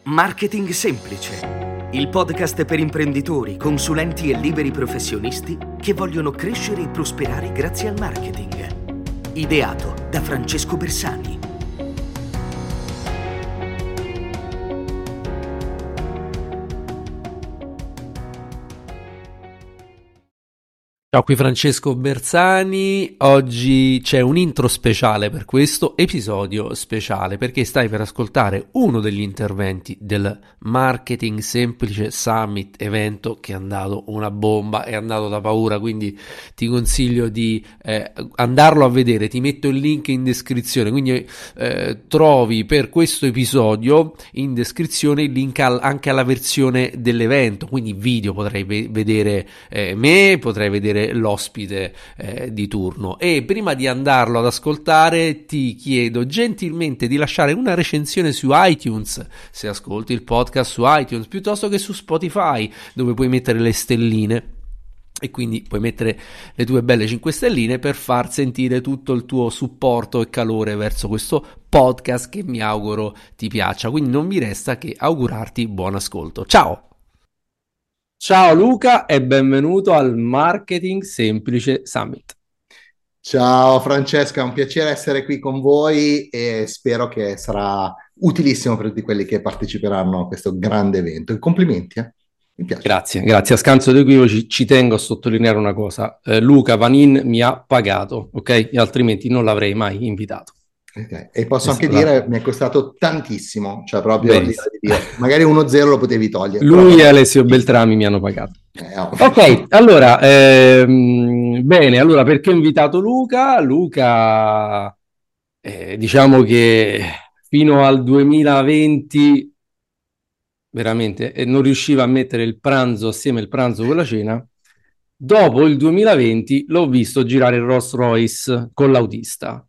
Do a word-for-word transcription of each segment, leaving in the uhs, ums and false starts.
Marketing Semplice, il podcast per imprenditori, consulenti e liberi professionisti che vogliono crescere e prosperare grazie al marketing. Ideato da Francesco Bersani. Ciao, qui Francesco Bersani. Oggi c'è un intro speciale per questo episodio speciale, perché stai per ascoltare uno degli interventi del Marketing Semplice Summit, evento che è andato una bomba, è andato da paura, quindi ti consiglio di eh, andarlo a vedere. Ti metto il link in descrizione, quindi eh, trovi per questo episodio in descrizione il link al, anche alla versione dell'evento, quindi video, potrai ve- vedere eh, me, potrai vedere l'ospite eh, di turno. E prima di andarlo ad ascoltare ti chiedo gentilmente di lasciare una recensione su iTunes, se ascolti il podcast su iTunes, piuttosto che su Spotify, dove puoi mettere le stelline e quindi puoi mettere le tue belle cinque stelline per far sentire tutto il tuo supporto e calore verso questo podcast che mi auguro ti piaccia. Quindi non mi resta che augurarti buon ascolto. Ciao! Ciao Luca e benvenuto al Marketing Semplice Summit. Ciao Francesca, è un piacere essere qui con voi e spero che sarà utilissimo per tutti quelli che parteciperanno a questo grande evento. E complimenti, eh? Mi piace. Grazie, grazie. A scanso di equivoci ci tengo a sottolineare una cosa. Eh, Luca Vanin mi ha pagato, ok? E altrimenti non l'avrei mai invitato. Okay. E posso anche dire, la... mi è costato tantissimo, cioè proprio di Dio. Magari uno zero lo potevi togliere. Lui però... e Alessio Beltrami mi hanno pagato. Eh, oh. Ok, allora, ehm, bene, allora perché ho invitato Luca? Luca, eh, diciamo che fino al duemilaventi veramente eh, non riusciva a mettere il pranzo assieme al pranzo con la cena. Dopo il duemilaventi l'ho visto girare il Rolls Royce con l'autista.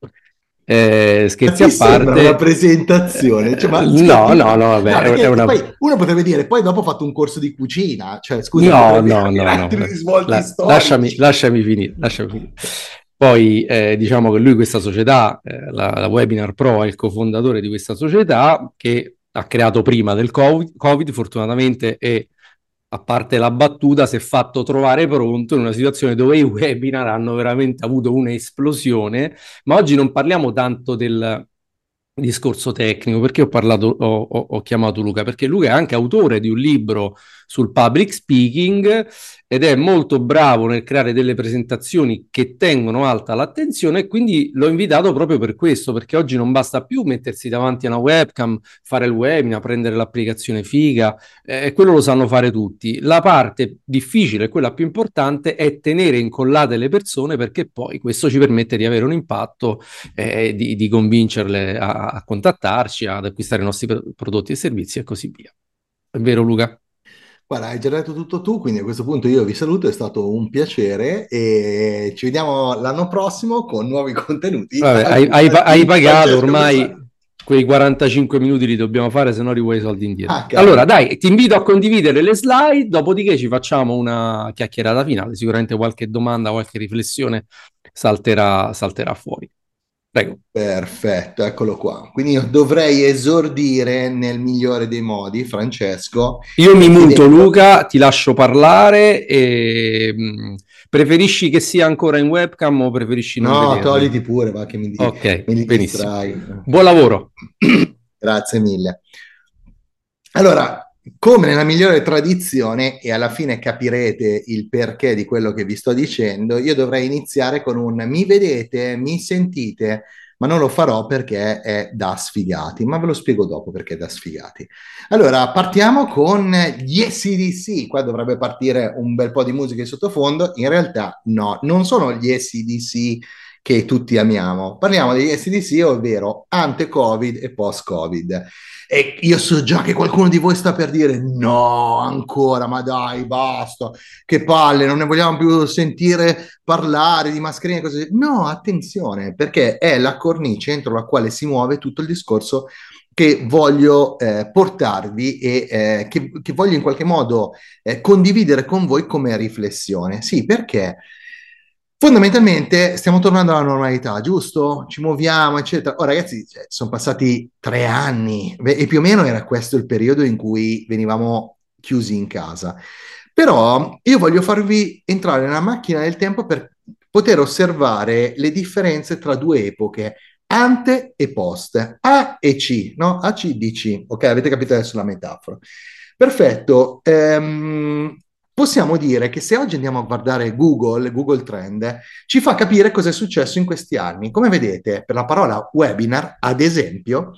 Eh, scherzi a parte, una presentazione, cioè, ma, no, no, no, vabbè, no, è una... poi uno potrebbe dire, poi dopo ho fatto un corso di cucina, cioè scusa, no, no, no, no, La, lasciami, lasciami finire, lasciami finire. Poi eh, diciamo che lui questa società, eh, la, la Webinar Pro, è il cofondatore di questa società che ha creato prima del COVID, COVID fortunatamente, e a parte la battuta, si è fatto trovare pronto in una situazione dove i webinar hanno veramente avuto un'esplosione. Ma oggi non parliamo tanto del discorso tecnico, perché ho parlato, ho, ho, ho chiamato Luca, perché Luca è anche autore di un libro sul public speaking ed è molto bravo nel creare delle presentazioni che tengono alta l'attenzione, e quindi l'ho invitato proprio per questo, perché oggi non basta più mettersi davanti a una webcam, fare il webinar, prendere l'applicazione figa, e eh, quello lo sanno fare tutti. La parte difficile, quella più importante, è tenere incollate le persone, perché poi questo ci permette di avere un impatto, eh, di, di convincerle a a contattarci, ad acquistare i nostri prodotti e servizi e così via. È vero, Luca? Guarda, hai già detto tutto tu, quindi a questo punto io vi saluto, è stato un piacere e ci vediamo l'anno prossimo con nuovi contenuti. Vabbè, hai, hai, hai pagato ormai quei quarantacinque minuti li dobbiamo fare, se no rivuoi i soldi indietro. Ah, allora dai, ti invito a condividere le slide, dopodiché ci facciamo una chiacchierata finale, sicuramente qualche domanda, qualche riflessione salterà, salterà fuori. Prego. Perfetto, eccolo qua. Quindi io dovrei esordire nel migliore dei modi, Francesco. Io mi muto, Luca, ti lascio parlare. E mh, preferisci che sia ancora in webcam o preferisci non no, vedermi? togliti pure, va che mi, di- ok, mi benissimo. distrai. Buon lavoro. Grazie mille. Allora, come nella migliore tradizione, e alla fine capirete il perché di quello che vi sto dicendo, io dovrei iniziare con un mi vedete, mi sentite, ma non lo farò perché è da sfigati, ma ve lo spiego dopo perché è da sfigati. Allora, partiamo con gli A C D C, qua dovrebbe partire un bel po' di musica in sottofondo, in realtà no, non sono gli A C D C che tutti amiamo, parliamo degli A C D C, ovvero ante-Covid e post-Covid. E io so già che qualcuno di voi sta per dire no, ancora, ma dai, basta, che palle, non ne vogliamo più sentire parlare di mascherine e così. No, attenzione, perché è la cornice entro la quale si muove tutto il discorso che voglio eh, portarvi e eh, che, che voglio in qualche modo eh, condividere con voi come riflessione. Sì, perché Fondamentalmente stiamo tornando alla normalità, giusto? Ci muoviamo, eccetera. Oh, ragazzi, cioè, sono passati tre anni beh, e più o meno era questo il periodo in cui venivamo chiusi in casa. Però io voglio farvi entrare nella macchina del tempo per poter osservare le differenze tra due epoche, ante e post, A e C, no? A, C, D, C. Ok, avete capito adesso la metafora. Perfetto. Ehm, possiamo dire che se oggi andiamo a guardare Google, Google Trend, ci fa capire cosa è successo in questi anni. Come vedete, per la parola webinar, ad esempio,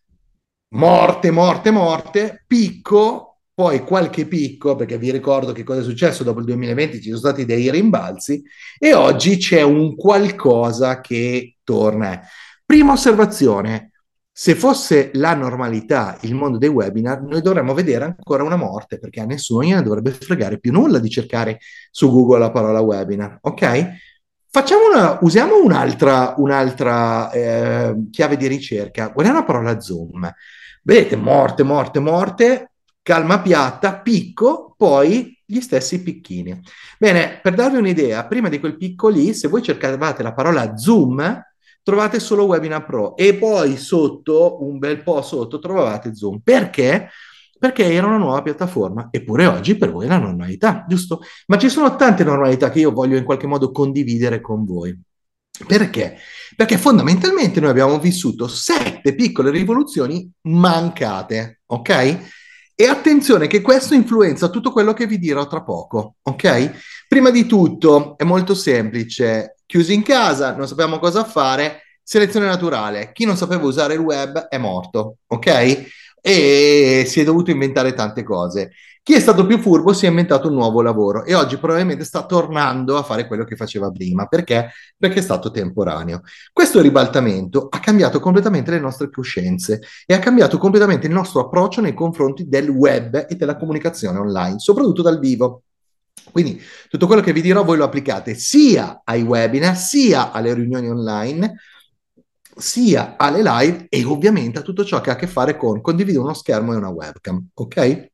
morte, morte, morte, picco, poi qualche picco, perché vi ricordo che cosa è successo dopo il duemilaventi, ci sono stati dei rimbalzi, e oggi c'è un qualcosa che torna. Prima osservazione, se fosse la normalità il mondo dei webinar, noi dovremmo vedere ancora una morte, perché a nessuno gliene dovrebbe fregare più nulla di cercare su Google la parola webinar, ok? Facciamo una, usiamo un'altra, un'altra eh, chiave di ricerca. Guardiamo la parola Zoom. Vedete, morte, morte, morte, calma piatta, picco, poi gli stessi picchini. Bene, per darvi un'idea, prima di quel picco lì, se voi cercavate la parola Zoom, trovate solo Webinar Pro e poi sotto, un bel po' sotto, trovavate Zoom. Perché? Perché era una nuova piattaforma, eppure oggi per voi è la normalità, giusto? Ma ci sono tante normalità che io voglio in qualche modo condividere con voi. Perché? Perché fondamentalmente noi abbiamo vissuto sette piccole rivoluzioni mancate, ok? E attenzione che questo influenza tutto quello che vi dirò tra poco, ok? Prima di tutto è molto semplice, chiusi in casa, non sappiamo cosa fare, selezione naturale, chi non sapeva usare il web è morto, ok? E si è dovuto inventare tante cose. Chi è stato più furbo si è inventato un nuovo lavoro e oggi probabilmente sta tornando a fare quello che faceva prima. Perché? Perché è stato temporaneo. Questo ribaltamento ha cambiato completamente le nostre coscienze e ha cambiato completamente il nostro approccio nei confronti del web e della comunicazione online, soprattutto dal vivo. Quindi tutto quello che vi dirò voi lo applicate sia ai webinar, sia alle riunioni online, sia alle live e ovviamente a tutto ciò che ha a che fare con condividere uno schermo e una webcam, ok?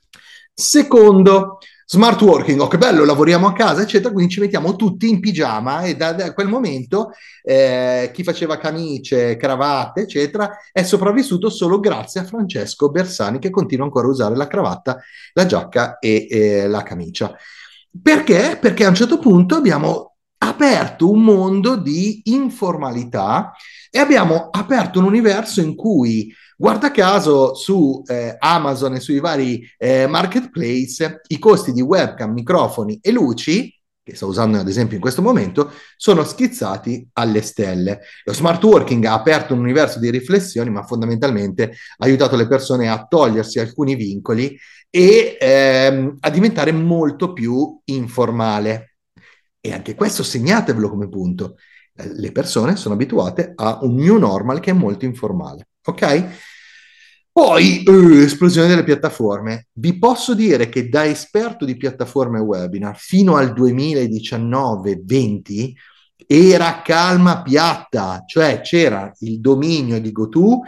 Secondo, smart working, oh che bello, lavoriamo a casa, eccetera, quindi ci mettiamo tutti in pigiama e da, da quel momento eh, chi faceva camicie, cravatte, eccetera, è sopravvissuto solo grazie a Francesco Bersani che continua ancora a usare la cravatta, la giacca e eh, la camicia. Perché? Perché a un certo punto abbiamo aperto un mondo di informalità e abbiamo aperto un universo in cui, guarda caso, su eh, Amazon e sui vari eh, marketplace, i costi di webcam, microfoni e luci, che sto usando ad esempio in questo momento, sono schizzati alle stelle. Lo smart working ha aperto un universo di riflessioni, ma fondamentalmente ha aiutato le persone a togliersi alcuni vincoli e ehm, a diventare molto più informale. E anche questo segnatevelo come punto. Le persone sono abituate a un new normal che è molto informale, ok? Poi, uh, esplosione delle piattaforme. Vi posso dire che da esperto di piattaforme webinar fino al duemiladiciannove venti era calma piatta, cioè c'era il dominio di GoTo,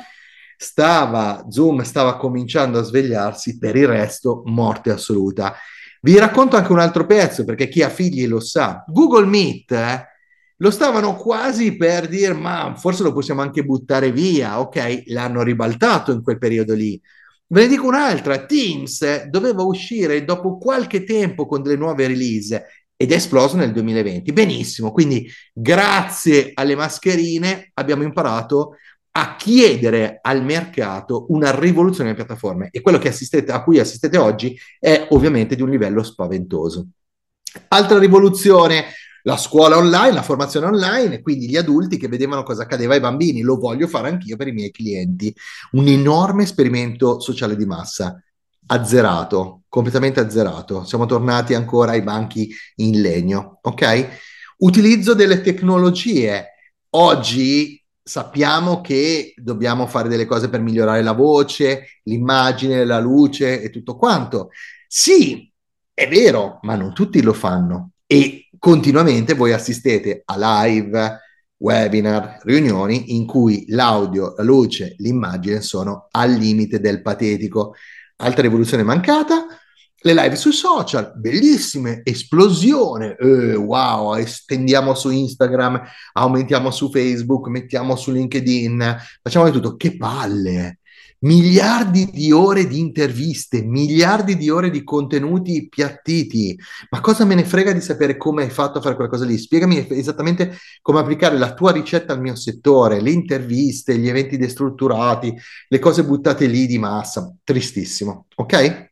stava, Zoom stava cominciando a svegliarsi, per il resto morte assoluta. Vi racconto anche un altro pezzo, perché chi ha figli lo sa. Google Meet, eh, lo stavano quasi per dire, ma forse lo possiamo anche buttare via. Ok, l'hanno ribaltato in quel periodo lì. Ve ne dico un'altra, Teams doveva uscire dopo qualche tempo con delle nuove release ed è esploso nel duemilaventi. Benissimo, quindi grazie alle mascherine abbiamo imparato a chiedere al mercato una rivoluzione delle piattaforme e quello che assistete, a cui assistete oggi è ovviamente di un livello spaventoso. Altra rivoluzione, la scuola online, la formazione online, quindi gli adulti che vedevano cosa accadeva ai bambini, lo voglio fare anch'io per i miei clienti. Un enorme esperimento sociale di massa, azzerato, completamente azzerato. Siamo tornati ancora ai banchi in legno, ok? Utilizzo delle tecnologie. Oggi sappiamo che dobbiamo fare delle cose per migliorare la voce, l'immagine, la luce e tutto quanto. Sì, è vero, ma non tutti lo fanno e continuamente voi assistete a live, webinar, riunioni in cui l'audio, la luce, l'immagine sono al limite del patetico. Altra rivoluzione mancata, Le live sui social, bellissime, esplosione, eh, wow, estendiamo su Instagram, aumentiamo su Facebook, mettiamo su LinkedIn, facciamo di tutto, che palle! Miliardi di ore di interviste, miliardi di ore di contenuti piattiti, ma cosa me ne frega di sapere come hai fatto a fare quella cosa lì? Spiegami esattamente come applicare la tua ricetta al mio settore, le interviste, gli eventi destrutturati, le cose buttate lì di massa, tristissimo, ok?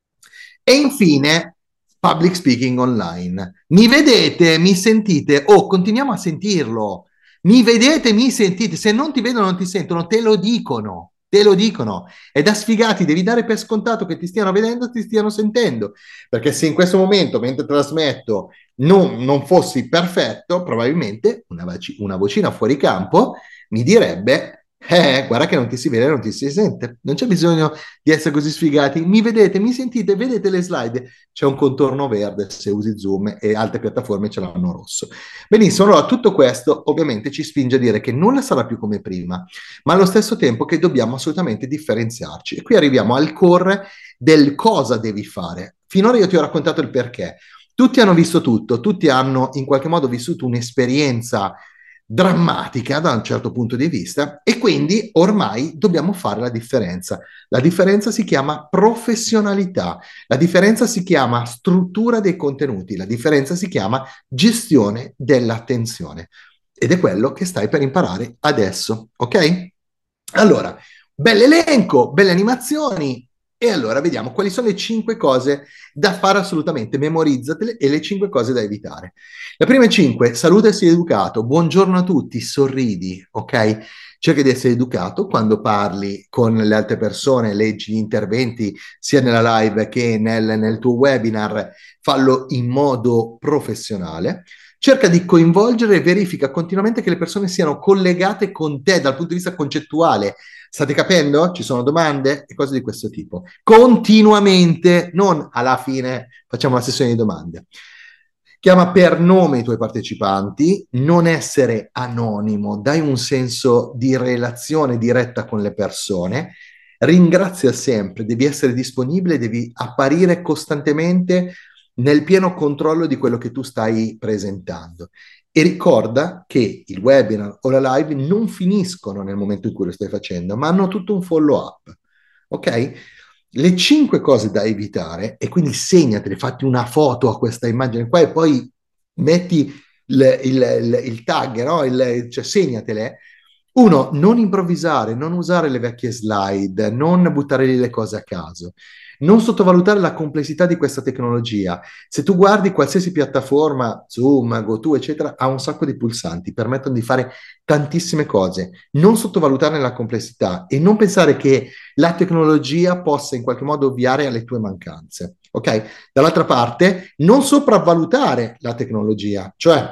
E infine, public speaking online. Mi vedete, mi sentite? Oh, continuiamo a sentirlo. Mi vedete, mi sentite? Se non ti vedono, non ti sentono, te lo dicono. Te lo dicono. È da sfigati, devi dare per scontato che ti stiano vedendo, ti stiano sentendo. Perché se in questo momento, mentre trasmetto, non, non fossi perfetto, probabilmente una, voci- una vocina fuori campo mi direbbe eh, guarda che non ti si vede, non ti si sente. Non c'è bisogno di essere così sfigati. Mi vedete, mi sentite, vedete le slide? C'è un contorno verde se usi Zoom e altre piattaforme ce l'hanno rosso. Benissimo, allora tutto questo ovviamente ci spinge a dire che nulla sarà più come prima, ma allo stesso tempo che dobbiamo assolutamente differenziarci. E qui arriviamo al core del cosa devi fare. Finora io ti ho raccontato il perché. Tutti hanno visto tutto, tutti hanno in qualche modo vissuto un'esperienza drammatica da un certo punto di vista e quindi ormai dobbiamo fare la differenza. La differenza si chiama professionalità, la differenza si chiama struttura dei contenuti, la differenza si chiama gestione dell'attenzione ed è quello che stai per imparare adesso, ok? Allora, bell'elenco, belle animazioni. E allora vediamo quali sono le cinque cose da fare assolutamente, memorizzatele e le cinque cose da evitare. Le prime cinque, saluta e sii educato, buongiorno a tutti, sorridi, ok? Cerca di essere educato quando parli con le altre persone, leggi gli interventi sia nella live che nel, nel tuo webinar, fallo in modo professionale. Cerca di coinvolgere e verifica continuamente che le persone siano collegate con te dal punto di vista concettuale. State capendo? Ci sono domande e cose di questo tipo. Continuamente, non alla fine facciamo una sessione di domande. Chiama per nome i tuoi partecipanti, non essere anonimo, dai un senso di relazione diretta con le persone, ringrazia sempre, devi essere disponibile, devi apparire costantemente nel pieno controllo di quello che tu stai presentando. E ricorda che il webinar o la live non finiscono nel momento in cui lo stai facendo, ma hanno tutto un follow-up. Ok? Le cinque cose da evitare, e quindi segnatele, fatti una foto a questa immagine qua e poi metti il, il, il, il tag, no? il, cioè segnatele. Uno, non improvvisare, non usare le vecchie slide, non buttare lì le cose a caso. Non sottovalutare la complessità di questa tecnologia. Se tu guardi qualsiasi piattaforma, Zoom, GoTo, eccetera, ha un sacco di pulsanti, permettono di fare tantissime cose. Non sottovalutarne la complessità e non pensare che la tecnologia possa in qualche modo ovviare alle tue mancanze. Ok? Dall'altra parte, non sopravvalutare la tecnologia, cioè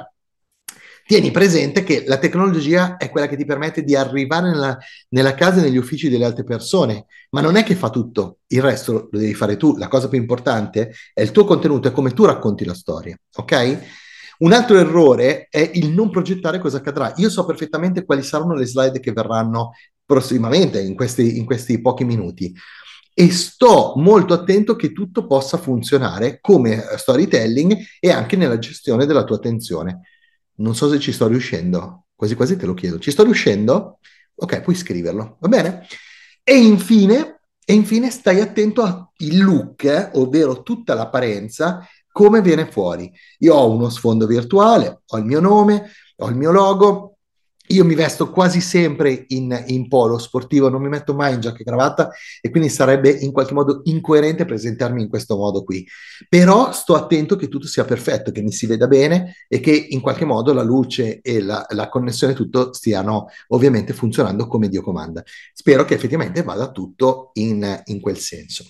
tieni presente che la tecnologia è quella che ti permette di arrivare nella, nella casa e negli uffici delle altre persone, ma non è che fa tutto, il resto lo devi fare tu. La cosa più importante è il tuo contenuto, è come tu racconti la storia, ok? Un altro errore è il non progettare cosa accadrà. Io so perfettamente quali saranno le slide che verranno prossimamente, in questi, in questi pochi minuti. E sto molto attento che tutto possa funzionare come storytelling e anche nella gestione della tua attenzione. Non so se ci sto riuscendo, quasi quasi te lo chiedo. Ci sto riuscendo? Ok, puoi scriverlo, va bene? E infine, e infine stai attento al look, eh, ovvero tutta l'apparenza, come viene fuori. Io ho uno sfondo virtuale, ho il mio nome, ho il mio logo, io mi vesto quasi sempre in, in polo sportivo, non mi metto mai in giacca e cravatta e quindi sarebbe in qualche modo incoerente presentarmi in questo modo qui. Però sto attento che tutto sia perfetto, che mi si veda bene e che in qualche modo la luce e la, la connessione tutto stiano ovviamente funzionando come Dio comanda. Spero che effettivamente vada tutto in, in quel senso.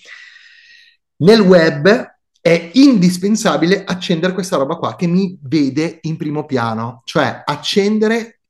Nel web è indispensabile accendere questa roba qua che mi vede in primo piano, cioè accendere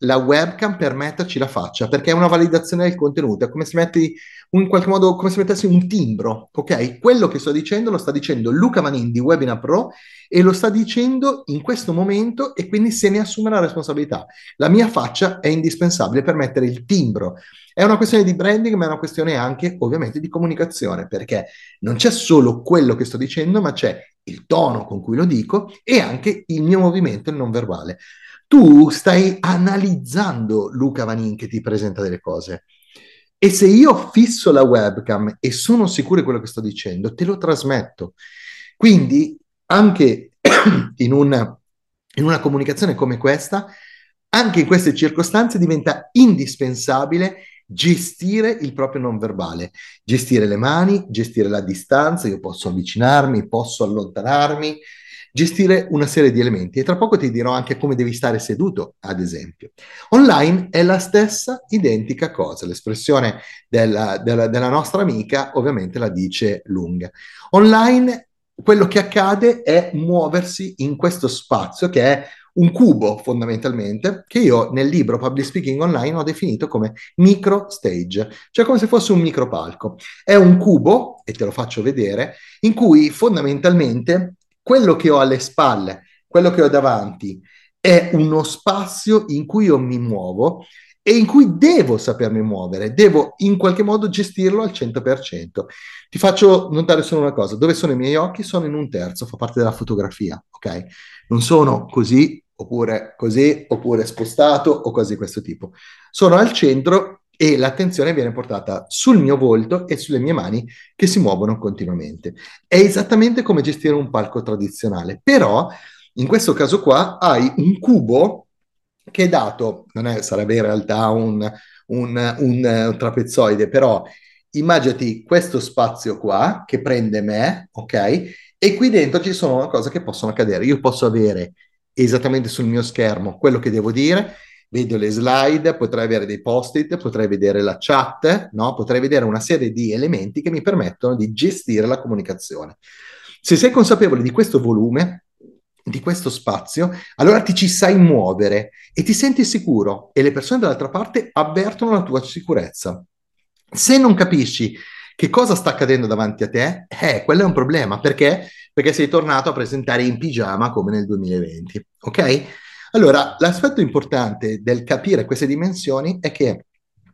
la webcam per metterci la faccia, perché è una validazione del contenuto, è come se metti in qualche modo, come se mettessi un timbro, ok? Quello che sto dicendo lo sta dicendo Luca Vanin di Webinar Pro e lo sta dicendo in questo momento e quindi se ne assume la responsabilità. La mia faccia è indispensabile per mettere il timbro. È una questione di branding, ma è una questione anche ovviamente di comunicazione, perché non c'è solo quello che sto dicendo, ma c'è il tono con cui lo dico e anche il mio movimento non verbale. Tu stai analizzando Luca Vanin che ti presenta delle cose e se io fisso la webcam e sono sicuro di quello che sto dicendo, te lo trasmetto. Quindi anche in una, in una comunicazione come questa, anche in queste circostanze diventa indispensabile gestire il proprio non verbale, gestire le mani, gestire la distanza, io posso avvicinarmi, posso allontanarmi, gestire una serie di elementi e tra poco ti dirò anche come devi stare seduto, ad esempio. Online è la stessa identica cosa, l'espressione della, della, della nostra amica ovviamente la dice lunga. Online quello che accade è muoversi in questo spazio che è un cubo fondamentalmente, che io nel libro Public Speaking Online ho definito come micro stage, cioè come se fosse un micro palco. È un cubo, e te lo faccio vedere, in cui fondamentalmente quello che ho alle spalle, quello che ho davanti, è uno spazio in cui io mi muovo e in cui devo sapermi muovere, devo in qualche modo gestirlo al cento per cento. Ti faccio notare solo una cosa, dove sono i miei occhi? Sono in un terzo, fa parte della fotografia, ok? Non sono così, oppure così, oppure spostato, o cose di questo tipo. Sono al centro e l'attenzione viene portata sul mio volto e sulle mie mani che si muovono continuamente. È esattamente come gestire un palco tradizionale, però in questo caso qua hai un cubo che è dato, non è, sarebbe in realtà un, un, un, un trapezoide, però immaginati questo spazio qua che prende me, ok? E qui dentro ci sono una cosa che possono accadere. Io posso avere esattamente sul mio schermo quello che devo dire, vedo le slide, potrei avere dei post-it, potrei vedere la chat, no? Potrei vedere una serie di elementi che mi permettono di gestire la comunicazione. Se sei consapevole di questo volume, di questo spazio, allora ti ci sai muovere e ti senti sicuro e le persone dall'altra parte avvertono la tua sicurezza. Se non capisci che cosa sta accadendo davanti a te, eh, quello è un problema. Perché? Perché sei tornato a presentare in pigiama come nel duemilaventi, ok? Allora, l'aspetto importante del capire queste dimensioni è che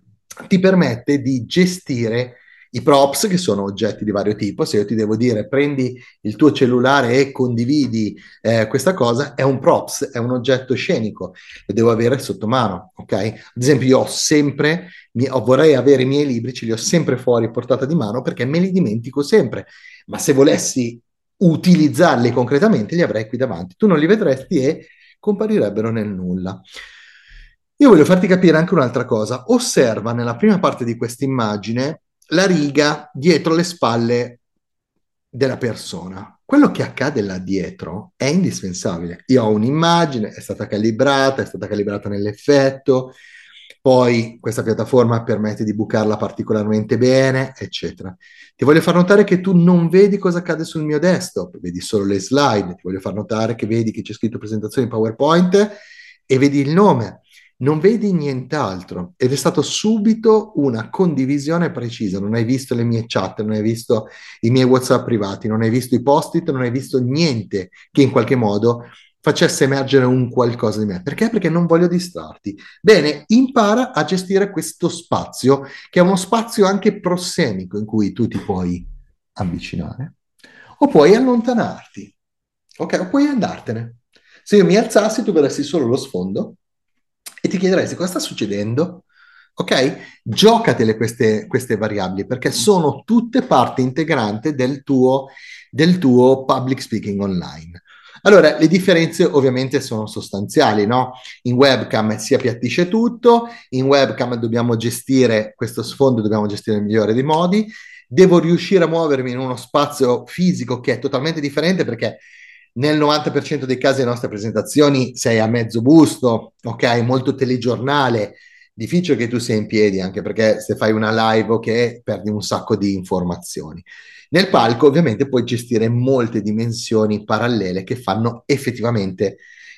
ti permette di gestire i props, che sono oggetti di vario tipo. Se io ti devo dire prendi il tuo cellulare e condividi eh, questa cosa, è un props, è un oggetto scenico, lo devo avere sotto mano, ok? Ad esempio io ho sempre, mi, vorrei avere i miei libri, ce li ho sempre fuori a portata di mano perché me li dimentico sempre, ma se volessi utilizzarli concretamente li avrei qui davanti, tu non li vedresti e comparirebbero nel nulla. Io voglio farti capire anche un'altra cosa. Osserva nella prima parte di questa immagine la riga dietro le spalle della persona. Quello che accade là dietro è indispensabile. Io ho un'immagine, è stata calibrata, è stata calibrata nell'effetto, poi questa piattaforma permette di bucarla particolarmente bene, eccetera. Ti voglio far notare che tu non vedi cosa accade sul mio desktop, vedi solo le slide. Ti voglio far notare che vedi che c'è scritto presentazione in PowerPoint e vedi il nome. Non vedi nient'altro ed è stato subito una condivisione precisa. Non hai visto le mie chat, non hai visto i miei WhatsApp privati, non hai visto i post-it, non hai visto niente che in qualche modo facesse emergere un qualcosa di me. Perché? Perché non voglio distrarti. Bene, impara a gestire questo spazio, che è uno spazio anche prossemico in cui tu ti puoi avvicinare o puoi allontanarti, ok? O puoi andartene. Se io mi alzassi, tu vedresti solo lo sfondo e ti chiederesti cosa sta succedendo, ok? Giocatele queste, queste variabili perché sono tutte parte integrante del tuo, del tuo public speaking online. Allora, le differenze ovviamente sono sostanziali, no? In webcam si appiattisce tutto, in webcam dobbiamo gestire questo sfondo, dobbiamo gestire nel migliore dei modi, devo riuscire a muovermi in uno spazio fisico che è totalmente differente perché nel novanta per cento dei casi delle nostre presentazioni sei a mezzo busto, ok? Molto telegiornale, difficile che tu sia in piedi, anche perché se fai una live, ok, perdi un sacco di informazioni. Nel palco ovviamente puoi gestire molte dimensioni parallele che fanno effettivamente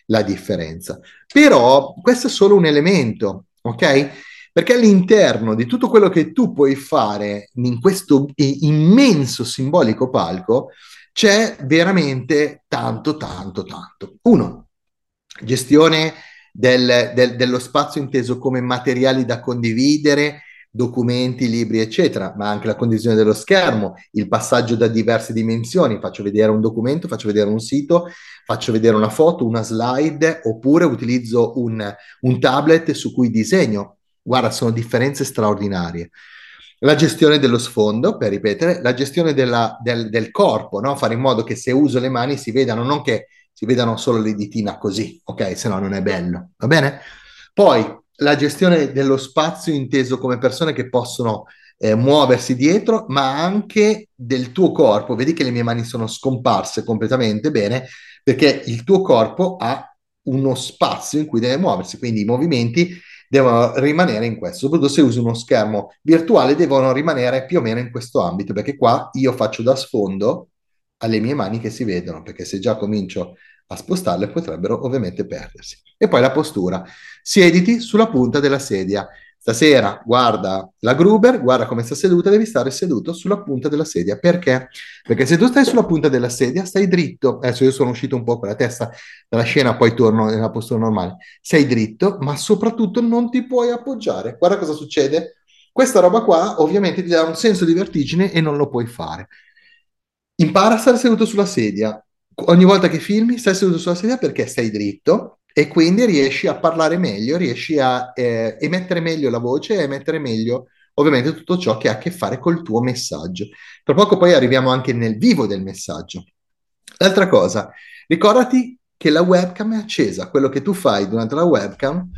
la differenza. Però questo è solo un elemento, ok? Perché all'interno di tutto quello che tu puoi fare in questo immenso simbolico palco c'è veramente tanto, tanto, tanto. Uno, gestione del, del, dello spazio inteso come materiali da condividere, documenti, libri, eccetera, ma anche la condivisione dello schermo, il passaggio da diverse dimensioni. Faccio vedere un documento, faccio vedere un sito, faccio vedere una foto, una slide, oppure utilizzo un, un tablet su cui disegno. Guarda, sono differenze straordinarie. La gestione dello sfondo, per ripetere, la gestione della, del, del corpo, no? Fare in modo che se uso le mani si vedano, non che si vedano solo le ditina così, ok? Se no non è bello, va bene? Poi la gestione dello spazio inteso come persone che possono eh, muoversi dietro, ma anche del tuo corpo. Vedi che le mie mani sono scomparse completamente, bene, perché il tuo corpo ha uno spazio in cui deve muoversi, quindi i movimenti devono rimanere in questo, soprattutto se uso uno schermo virtuale devono rimanere più o meno in questo ambito, perché qua io faccio da sfondo alle mie mani che si vedono, perché se già comincio a spostarle potrebbero ovviamente perdersi. E poi la postura. Siediti sulla punta della sedia. Stasera guarda la Gruber, guarda come sta seduta, devi stare seduto sulla punta della sedia. Perché? Perché se tu stai sulla punta della sedia, stai dritto. Adesso io sono uscito un po' con la testa dalla scena, poi torno nella postura normale. Sei dritto, ma soprattutto non ti puoi appoggiare. Guarda cosa succede. Questa roba qua ovviamente ti dà un senso di vertigine e non lo puoi fare. Impara a stare seduto sulla sedia. Ogni volta che filmi, stai seduto sulla sedia perché stai dritto e quindi riesci a parlare meglio, riesci a eh, emettere meglio la voce e emettere meglio, ovviamente, tutto ciò che ha a che fare col tuo messaggio. Tra poco poi arriviamo anche nel vivo del messaggio. L'altra cosa, ricordati che la webcam è accesa. Quello che tu fai durante la webcam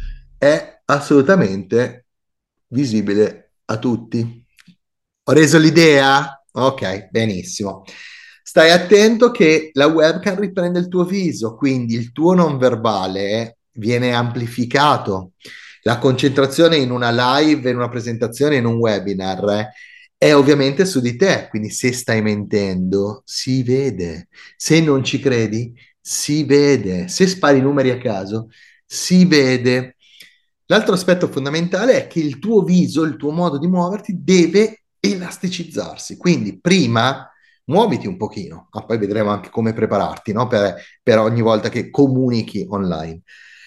è assolutamente visibile a tutti. Ho reso l'idea? Ok, benissimo. Stai attento che la webcam riprende il tuo viso, quindi il tuo non verbale viene amplificato. La concentrazione in una live, in una presentazione, in un webinar eh, è ovviamente su di te, quindi se stai mentendo si vede. Se non ci credi, si vede. Se spari numeri a caso, si vede. L'altro aspetto fondamentale è che il tuo viso, il tuo modo di muoverti deve elasticizzarsi. Quindi prima muoviti un pochino, ma poi vedremo anche come prepararti, no? per, per ogni volta che comunichi online.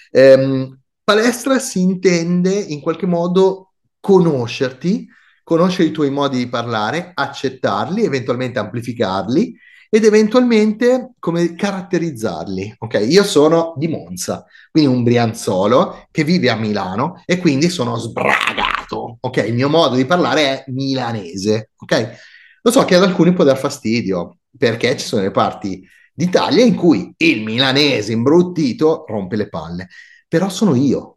Ehm, palestra si intende in qualche modo conoscerti, conoscere i tuoi modi di parlare, accettarli, eventualmente amplificarli ed eventualmente come caratterizzarli. Ok, io sono di Monza, quindi un brianzolo che vive a Milano e quindi sono sbragato. Ok, il mio modo di parlare è milanese. Ok, lo so che ad alcuni può dar fastidio perché ci sono le parti d'Italia in cui il milanese imbruttito rompe le palle, però sono io.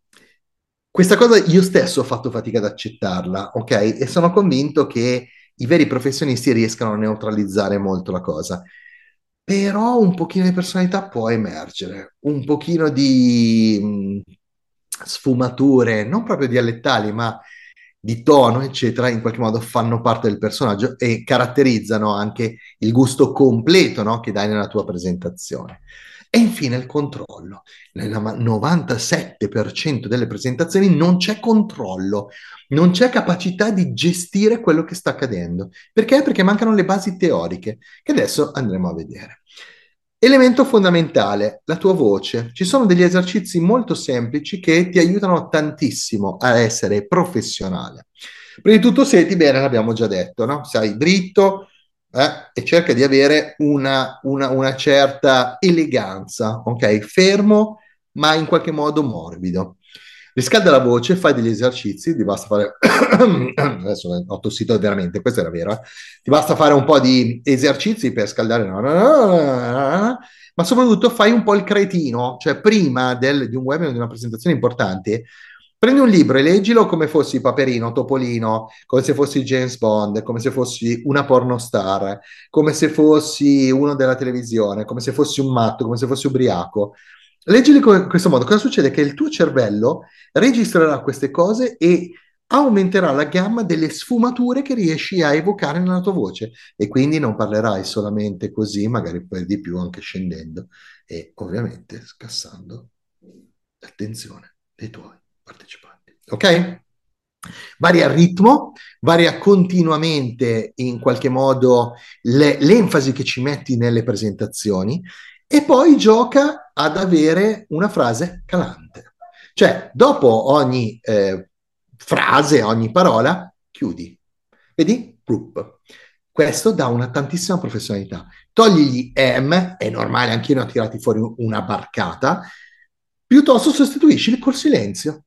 Questa cosa io stesso ho fatto fatica ad accettarla, ok? E sono convinto che i veri professionisti riescano a neutralizzare molto la cosa. Però un pochino di personalità può emergere, un pochino di mh, sfumature, non proprio dialettali, ma di tono, eccetera, in qualche modo fanno parte del personaggio e caratterizzano anche il gusto completo, no, che dai nella tua presentazione. E infine il controllo. Nel novantasette per cento delle presentazioni non c'è controllo, non c'è capacità di gestire quello che sta accadendo. Perché? Perché mancano le basi teoriche, che adesso andremo a vedere. Elemento fondamentale, la tua voce. Ci sono degli esercizi molto semplici che ti aiutano tantissimo a essere professionale. Prima di tutto senti bene, l'abbiamo già detto, no? Sei dritto, eh, e cerca di avere una, una, una certa eleganza, ok? Fermo, ma in qualche modo morbido. Riscalda la voce, fai degli esercizi, ti basta fare... Adesso ho tossito veramente, questo era vero, eh? Ti basta fare un po' di esercizi per scaldare, ma soprattutto fai un po' il cretino, cioè prima del, di un webinar, di una presentazione importante, prendi un libro e leggilo come fossi Paperino, Topolino, come se fossi James Bond, come se fossi una pornostar, come se fossi uno della televisione, come se fossi un matto, come se fossi ubriaco. Leggili in questo modo. Cosa succede? Che il tuo cervello registrerà queste cose e aumenterà la gamma delle sfumature che riesci a evocare nella tua voce e quindi non parlerai solamente così, magari poi di più anche scendendo e ovviamente scassando l'attenzione dei tuoi partecipanti. Ok? Varia il ritmo, varia continuamente in qualche modo le, l'enfasi che ci metti nelle presentazioni e poi gioca ad avere una frase calante. Cioè, dopo ogni eh, frase, ogni parola, chiudi. Vedi? Plup. Questo dà una tantissima professionalità. Togli gli M, è normale, anch'io ne ho tirati fuori una barcata, piuttosto sostituisci col silenzio.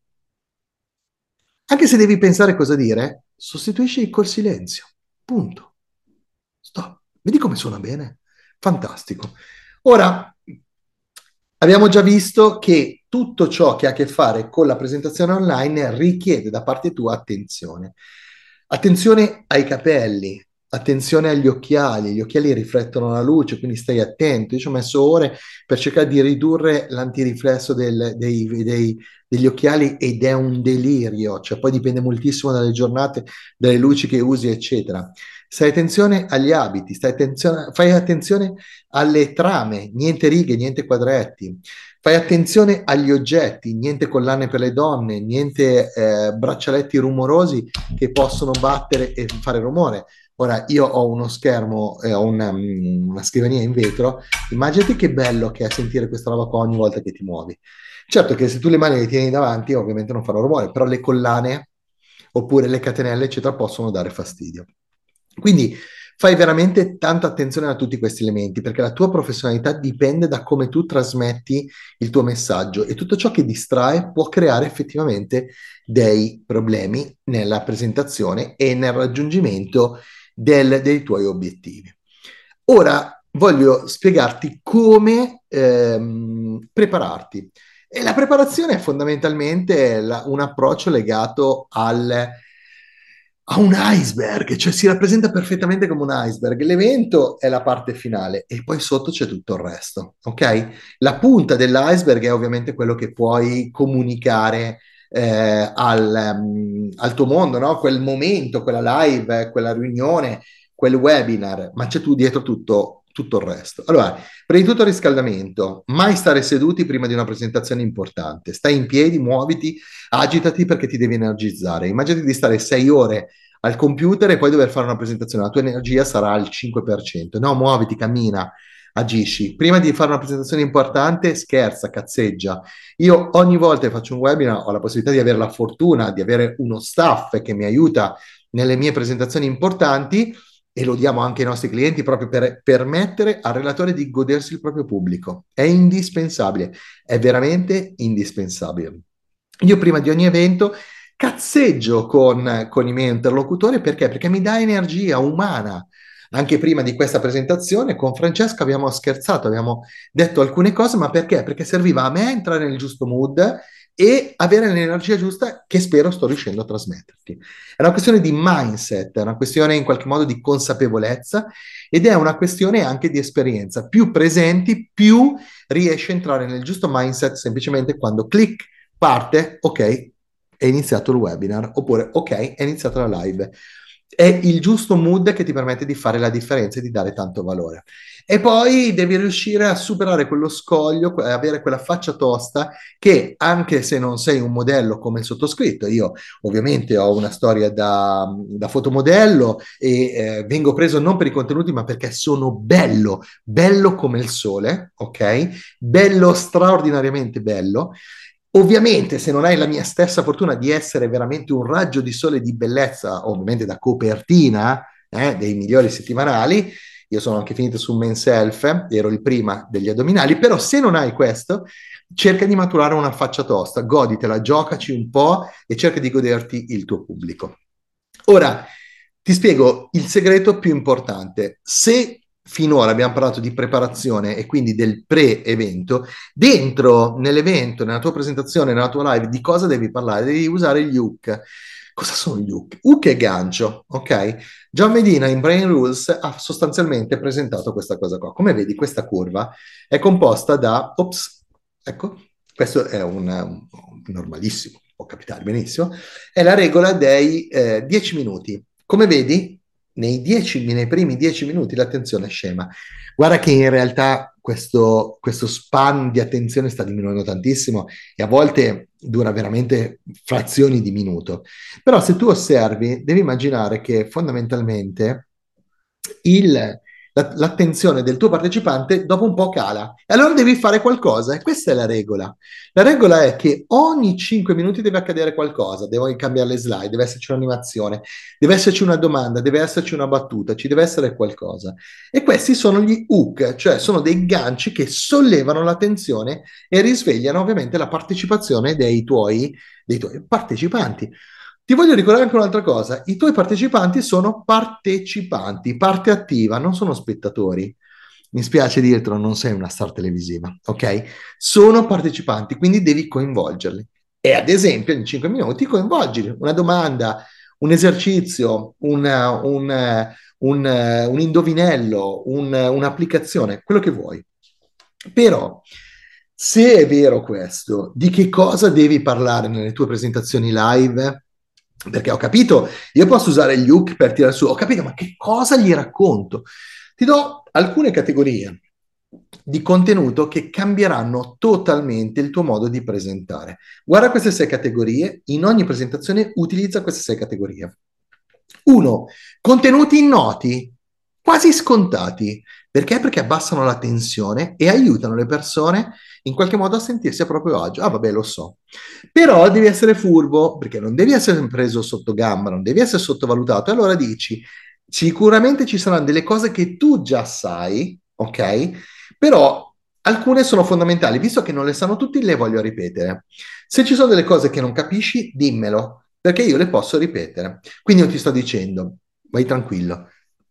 Anche se devi pensare cosa dire, sostituisci col silenzio. Punto. Stop. Vedi come suona bene? Fantastico. Ora, abbiamo già visto che tutto ciò che ha a che fare con la presentazione online richiede da parte tua attenzione. Attenzione ai capelli, attenzione agli occhiali. Gli occhiali riflettono la luce, quindi stai attento. Io ci ho messo ore per cercare di ridurre l'antiriflesso del, dei, dei, degli occhiali ed è un delirio. Cioè, poi dipende moltissimo dalle giornate, dalle luci che usi, eccetera. Stai attenzione agli abiti, stai attenzione, fai attenzione alle trame, niente righe, niente quadretti. Fai attenzione agli oggetti, niente collane per le donne, niente eh, braccialetti rumorosi che possono battere e fare rumore. Ora, io ho uno schermo, eh, ho una, una scrivania in vetro, immaginati che bello che è sentire questa roba qua ogni volta che ti muovi. Certo che se tu le mani le tieni davanti, ovviamente non farò rumore, però le collane oppure le catenelle, eccetera, possono dare fastidio. Quindi fai veramente tanta attenzione a tutti questi elementi, perché la tua professionalità dipende da come tu trasmetti il tuo messaggio e tutto ciò che distrae può creare effettivamente dei problemi nella presentazione e nel raggiungimento del, dei tuoi obiettivi. Ora voglio spiegarti come ehm, prepararti. E la preparazione è fondamentalmente la, un approccio legato al a un iceberg, cioè si rappresenta perfettamente come un iceberg. L'evento è la parte finale e poi sotto c'è tutto il resto, ok? La punta dell'iceberg è ovviamente quello che puoi comunicare eh, al, um, al tuo mondo, no? Quel momento, quella live, quella riunione, quel webinar, ma c'è tu dietro tutto, tutto il resto. Allora, prima di tutto riscaldamento, mai stare seduti prima di una presentazione importante. Stai in piedi, muoviti, agitati perché ti devi energizzare. Immaginati di stare sei ore al computer e poi dover fare una presentazione. La tua energia sarà al cinque per cento. No, muoviti, cammina, agisci. Prima di fare una presentazione importante, scherza, cazzeggia. Io ogni volta che faccio un webinar ho la possibilità di avere la fortuna di avere uno staff che mi aiuta nelle mie presentazioni importanti e lo diamo anche ai nostri clienti proprio per permettere al relatore di godersi il proprio pubblico. È indispensabile, è veramente indispensabile. Io prima di ogni evento cazzeggio con, con i miei interlocutori perché? Perché mi dà energia umana. Anche prima di questa presentazione con Francesca abbiamo scherzato, abbiamo detto alcune cose, ma perché? Perché serviva a me entrare nel giusto mood e avere l'energia giusta che spero sto riuscendo a trasmetterti. È una questione di mindset, è una questione in qualche modo di consapevolezza ed è una questione anche di esperienza. Più presenti, più riesci a entrare nel giusto mindset semplicemente quando clic, parte, ok, è iniziato il webinar, oppure ok, è iniziata la live. È il giusto mood che ti permette di fare la differenza e di dare tanto valore. E poi devi riuscire a superare quello scoglio, avere quella faccia tosta che anche se non sei un modello come il sottoscritto, io ovviamente ho una storia da, da fotomodello e eh, vengo preso non per i contenuti ma perché sono bello, bello come il sole, ok? Bello, straordinariamente bello. Ovviamente, se non hai la mia stessa fortuna di essere veramente un raggio di sole di bellezza, ovviamente da copertina eh, dei migliori settimanali, io sono anche finito su Men's Health, ero il prima degli addominali, però se non hai questo, cerca di maturare una faccia tosta, goditela, giocaci un po' e cerca di goderti il tuo pubblico. Ora, ti spiego il segreto più importante. Se finora abbiamo parlato di preparazione e quindi del pre-evento, dentro nell'evento, nella tua presentazione, nella tua live, di cosa devi parlare? Devi usare gli hook. Cosa sono gli hook? Hook e gancio, ok? John Medina in Brain Rules ha sostanzialmente presentato questa cosa qua. Come vedi, questa curva è composta da, ops, ecco, questo è un, un normalissimo può capitare benissimo, è la regola dei eh, dieci minuti. Come vedi, nei, dieci, nei primi dieci minuti l'attenzione è scema. Guarda che in realtà questo, questo span di attenzione sta diminuendo tantissimo e a volte dura veramente frazioni di minuto. Però se tu osservi, devi immaginare che fondamentalmente il, la- l'attenzione del tuo partecipante dopo un po' cala. E allora devi fare qualcosa, e questa è la regola. La regola è che ogni cinque minuti deve accadere qualcosa, devono cambiare le slide, deve esserci un'animazione, deve esserci una domanda, deve esserci una battuta, ci deve essere qualcosa. E questi sono gli hook, cioè sono dei ganci che sollevano l'attenzione e risvegliano ovviamente la partecipazione dei tuoi, dei tuoi partecipanti. Ti voglio ricordare anche un'altra cosa, i tuoi partecipanti sono partecipanti, parte attiva, non sono spettatori. Mi spiace dirtelo, non sei una star televisiva, ok? Sono partecipanti, quindi devi coinvolgerli. E ad esempio, in cinque minuti coinvolgili, una domanda, un esercizio, una- un, eh, un, eh, un indovinello, un- un'applicazione, quello che vuoi. Però, se è vero questo, di che cosa devi parlare nelle tue presentazioni live? Perché ho capito, io posso usare gli hook per tirare su, ho capito, ma che cosa gli racconto? Ti do alcune categorie di contenuto che cambieranno totalmente il tuo modo di presentare. Guarda queste sei categorie, in ogni presentazione utilizza queste sei categorie. Uno, contenuti noti, quasi scontati. Perché? Perché abbassano la tensione e aiutano le persone in qualche modo a sentirsi a proprio agio. Ah, vabbè, lo so. Però devi essere furbo, perché non devi essere preso sotto gamba, non devi essere sottovalutato. E allora dici, sicuramente ci saranno delle cose che tu già sai, ok? Però alcune sono fondamentali, visto che non le sanno tutti, le voglio ripetere. Se ci sono delle cose che non capisci, dimmelo, perché io le posso ripetere. Quindi io ti sto dicendo, vai tranquillo,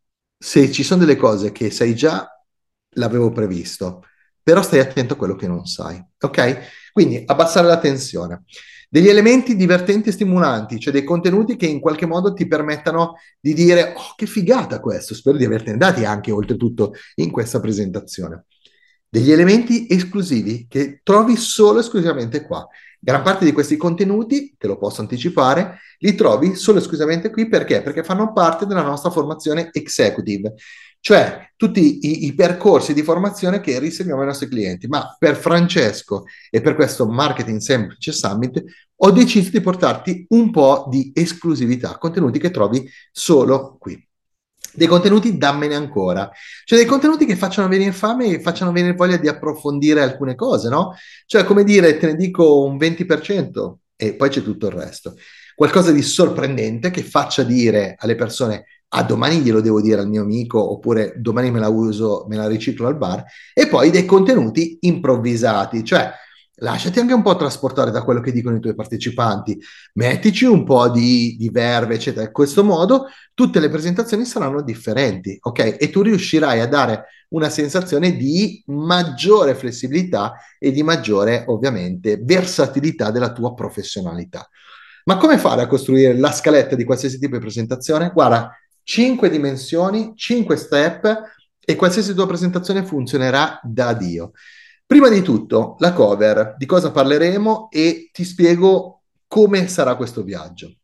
se ci sono delle cose che sai già, l'avevo previsto, però stai attento a quello che non sai, ok? Quindi abbassare la tensione. Degli elementi divertenti e stimolanti, cioè dei contenuti che in qualche modo ti permettano di dire, oh, che figata questo, spero di avertene dati anche oltretutto in questa presentazione. Degli elementi esclusivi che trovi solo e esclusivamente qua. Gran parte di questi contenuti, te lo posso anticipare, li trovi solo e esclusivamente qui perché? Perché fanno parte della nostra formazione executive, cioè tutti i, i percorsi di formazione che riserviamo ai nostri clienti. Ma per Francesco e per questo Marketing Semplice Summit ho deciso di portarti un po' di esclusività, contenuti che trovi solo qui. Dei contenuti dammene ancora, cioè dei contenuti che facciano venire fame e facciano venire voglia di approfondire alcune cose, no? Cioè, come dire, te ne dico un venti per cento e poi c'è tutto il resto. Qualcosa di sorprendente che faccia dire alle persone, ah, domani glielo devo dire al mio amico, oppure domani me la uso, me la riciclo al bar, e poi dei contenuti improvvisati, cioè lasciati anche un po' trasportare da quello che dicono i tuoi partecipanti, mettici un po' di, di verve, eccetera. In questo modo tutte le presentazioni saranno differenti, ok? E tu riuscirai a dare una sensazione di maggiore flessibilità e di maggiore, ovviamente, versatilità della tua professionalità. Ma come fare a costruire la scaletta di qualsiasi tipo di presentazione? Guarda, cinque dimensioni, cinque step e qualsiasi tua presentazione funzionerà da Dio. Prima di tutto, la cover, di cosa parleremo e ti spiego come sarà questo viaggio.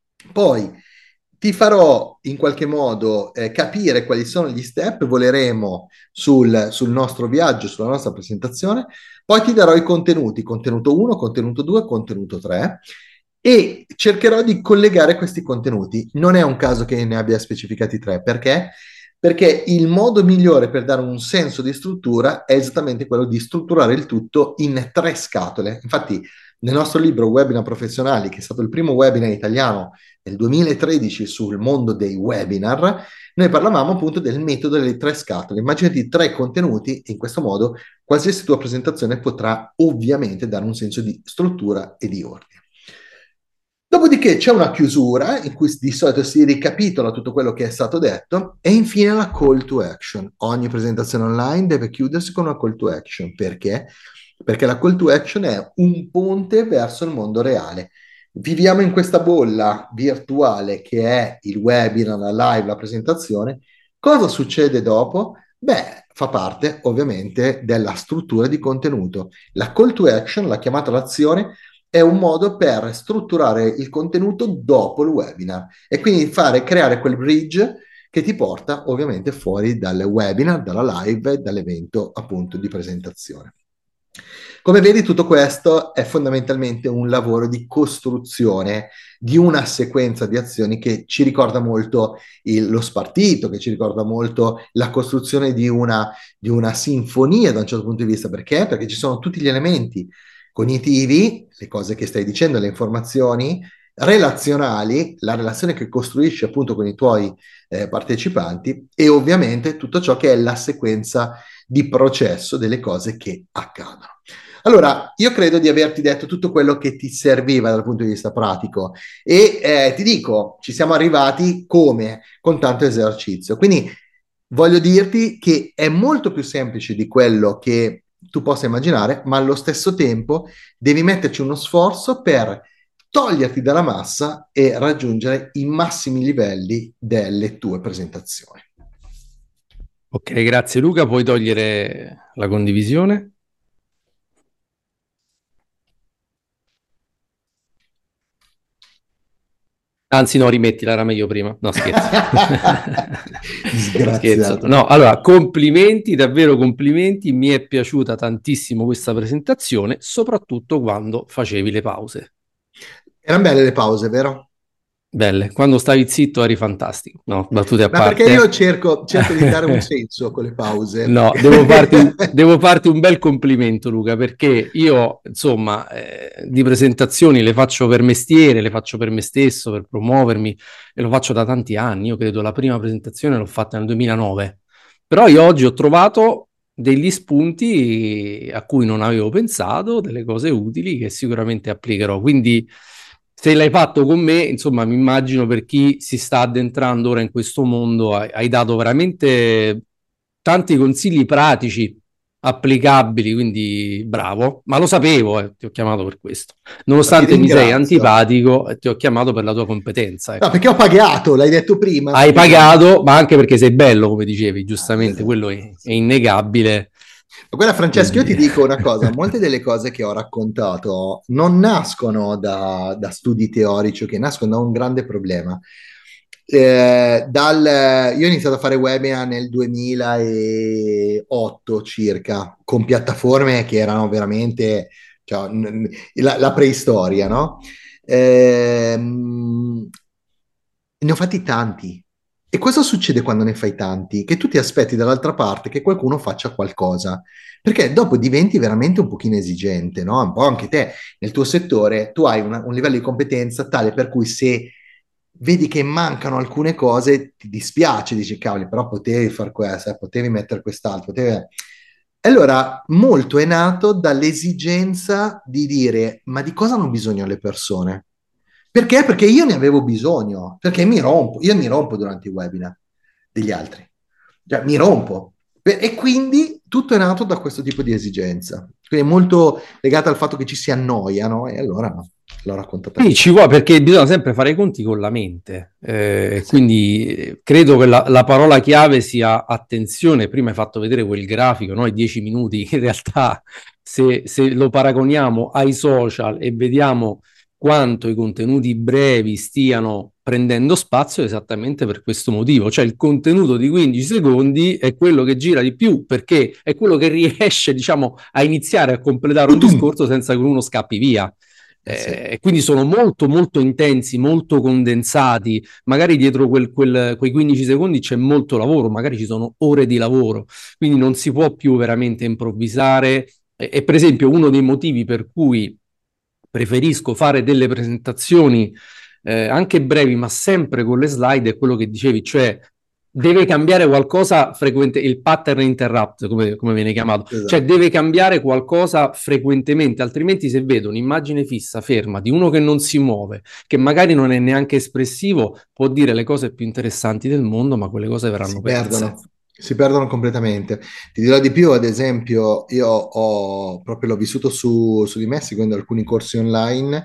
Poi ti farò in qualche modo eh, capire quali sono gli step, voleremo sul, sul nostro viaggio, sulla nostra presentazione, poi ti darò i contenuti, contenuto uno, contenuto due, contenuto tre, e cercherò di collegare questi contenuti. Non è un caso che ne abbia specificati tre, perché? Perché il modo migliore per dare un senso di struttura è esattamente quello di strutturare il tutto in tre scatole. Infatti, nel nostro libro Webinar Professionali, che è stato il primo webinar italiano nel duemilatredici sul mondo dei webinar, noi parlavamo appunto del metodo delle tre scatole. Immaginati tre contenuti e in questo modo qualsiasi tua presentazione potrà ovviamente dare un senso di struttura e di ordine. Dopodiché c'è una chiusura in cui di solito si ricapitola tutto quello che è stato detto e infine la call to action. Ogni presentazione online deve chiudersi con una call to action. Perché? Perché la call to action è un ponte verso il mondo reale. Viviamo in questa bolla virtuale che è il webinar, la live, la presentazione. Cosa succede dopo? Beh, fa parte ovviamente della struttura di contenuto. La call to action, la chiamata all'azione, è un modo per strutturare il contenuto dopo il webinar e quindi fare, creare quel bridge che ti porta ovviamente fuori dal webinar, dalla live, dall'evento appunto di presentazione. Come vedi, tutto questo è fondamentalmente un lavoro di costruzione di una sequenza di azioni che ci ricorda molto il, lo spartito, che ci ricorda molto la costruzione di una, di una sinfonia da un certo punto di vista. Perché? Perché ci sono tutti gli elementi cognitivi, le cose che stai dicendo, le informazioni, relazionali, la relazione che costruisci appunto con i tuoi eh, partecipanti e ovviamente tutto ciò che è la sequenza di processo delle cose che accadono. Allora, io credo di averti detto tutto quello che ti serviva dal punto di vista pratico e eh, ti dico, ci siamo arrivati come? Con tanto esercizio. Quindi voglio dirti che è molto più semplice di quello che tu possa immaginare, ma allo stesso tempo devi metterci uno sforzo per toglierti dalla massa e raggiungere i massimi livelli delle tue presentazioni. Ok, grazie Luca, puoi togliere la condivisione? Anzi, no, rimettila, era meglio prima. No, scherzo. Scherzo. No, allora, complimenti, davvero complimenti. Mi è piaciuta tantissimo questa presentazione, soprattutto quando facevi le pause. Erano belle le pause, vero? Belle, quando stavi zitto eri fantastico. No, battute a Ma parte. perché io cerco, cerco di dare un senso con le pause. No, devo farti, un, devo farti un bel complimento, Luca, perché io, insomma, eh, di presentazioni le faccio per mestiere, le faccio per me stesso, per promuovermi, e lo faccio da tanti anni. Io credo la prima presentazione l'ho fatta nel duemilanove. Però io oggi ho trovato degli spunti a cui non avevo pensato, delle cose utili che sicuramente applicherò. Quindi se l'hai fatto con me, insomma, mi immagino per chi si sta addentrando ora in questo mondo, hai, hai dato veramente tanti consigli pratici, applicabili, quindi bravo. Ma lo sapevo, eh, ti ho chiamato per questo. Nonostante mi sei antipatico, eh, ti ho chiamato per la tua competenza. Ecco. No, perché ho pagato, l'hai detto prima. Hai pagato, ma anche perché sei bello, come dicevi, giustamente, ah, quello è, è innegabile. Guarda Francesco, io ti dico una cosa, molte delle cose che ho raccontato non nascono da, da studi teorici, che nascono da un grande problema. Eh, dal, io ho iniziato a fare webinar nel duemilaotto circa, con piattaforme che erano veramente cioè, la, la preistoria, no? Eh, ne ho fatti tanti. E cosa succede quando ne fai tanti? Che tu ti aspetti dall'altra parte che qualcuno faccia qualcosa, perché dopo diventi veramente un pochino esigente, no? Un po' anche te, nel tuo settore, tu hai una, un livello di competenza tale per cui se vedi che mancano alcune cose, ti dispiace, dici, cavoli, però potevi far questo, eh, potevi mettere quest'altro, potevi... Allora, molto è nato dall'esigenza di dire, ma di cosa hanno bisogno le persone? Perché? Perché io ne avevo bisogno, perché mi rompo, io mi rompo durante i webinar degli altri, cioè mi rompo. E quindi tutto è nato da questo tipo di esigenza. Quindi è molto legato al fatto che ci si annoia, no? E allora l'ho raccontato. Sì, ci vuole, perché bisogna sempre fare i conti con la mente. Eh, sì. Quindi credo che la, la parola chiave sia attenzione. Prima hai fatto vedere quel grafico, no? I dieci minuti. In realtà, se, se lo paragoniamo ai social e vediamo quanto i contenuti brevi stiano prendendo spazio, è esattamente per questo motivo. Cioè il contenuto di quindici secondi è quello che gira di più, perché è quello che riesce, diciamo, a iniziare a completare un discorso senza che uno scappi via. Eh, sì. eh, quindi sono molto molto intensi, molto condensati, magari dietro quel, quel, quei quindici secondi c'è molto lavoro, magari ci sono ore di lavoro, quindi non si può più veramente improvvisare. E, e per esempio uno dei motivi per cui preferisco fare delle presentazioni eh, anche brevi ma sempre con le slide è quello che dicevi, cioè deve cambiare qualcosa frequente, il pattern interrupt come, come viene chiamato, esatto. Cioè deve cambiare qualcosa frequentemente, altrimenti se vedo un'immagine fissa, ferma, di uno che non si muove, che magari non è neanche espressivo, può dire le cose più interessanti del mondo, ma quelle cose verranno si perse. Perdono. Si perdono completamente. Ti dirò di più, ad esempio, io ho proprio l'ho vissuto su, su di me, seguendo alcuni corsi online,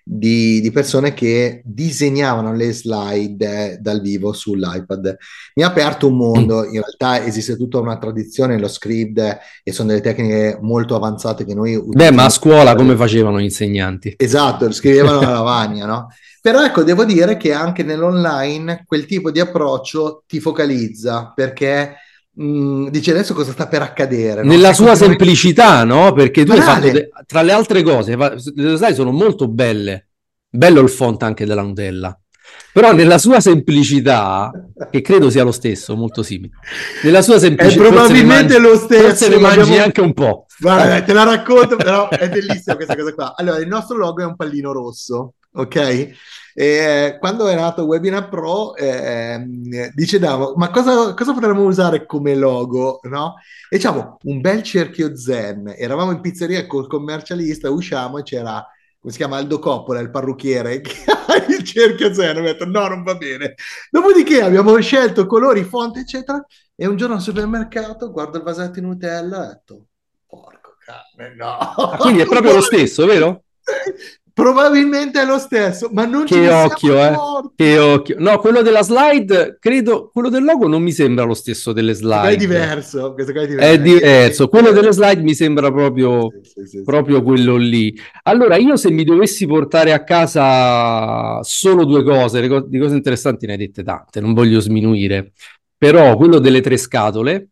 di, di persone che disegnavano le slide eh, dal vivo sull'iPad. Mi ha aperto un mondo, in realtà esiste tutta una tradizione, lo script, eh, e sono delle tecniche molto avanzate che noi Beh, ma a utilizziamo. scuola come facevano gli insegnanti? Esatto, lo scrivevano alla lavagna, no? Però ecco, devo dire che anche nell'online quel tipo di approccio ti focalizza, perché mh, dici adesso cosa sta per accadere, no? Nella Sei sua continuamente semplicità, no? Perché tu hai fatto, de- banale. tra le altre cose, fa- le slide sono molto belle. Bello il font anche della Nutella. Però nella sua semplicità, che credo sia lo stesso, molto simile, nella sua È semplicità, forse ne probabilmente mangi, lo forse ne stesso, mangi l'abbiamo... anche un po'. Guarda, dai, te la racconto, però è bellissima questa cosa qua. Allora, il nostro logo è un pallino rosso, ok? E eh, quando è nato Webinar Pro, eh, dicevamo, ma cosa, cosa potremmo usare come logo, no? E diciamo, un bel cerchio zen. Eravamo in pizzeria col commercialista, usciamo e c'era, come si chiama, Aldo Coppola, il parrucchiere, che ha il cerchio zen. Ho detto, no, non va bene. Dopodiché abbiamo scelto colori, fonti, eccetera, e un giorno al supermercato guardo il vasetto di Nutella e ho detto, porco cane, no. Ah, quindi è proprio lo stesso, vero? Probabilmente è lo stesso, ma non ce Che ne siamo occhio, eh? Che accorti. occhio. No, quello della slide, credo, quello del logo non mi sembra lo stesso delle Questo qua è slide. diverso, questo qua è È diverso. È diverso. Quello delle niente. slide mi sembra proprio, Sì, sì, sì, sì. proprio quello lì. Allora, io se mi dovessi portare a casa solo due cose, le co- di cose interessanti ne hai dette tante, non voglio sminuire, però quello delle tre scatole,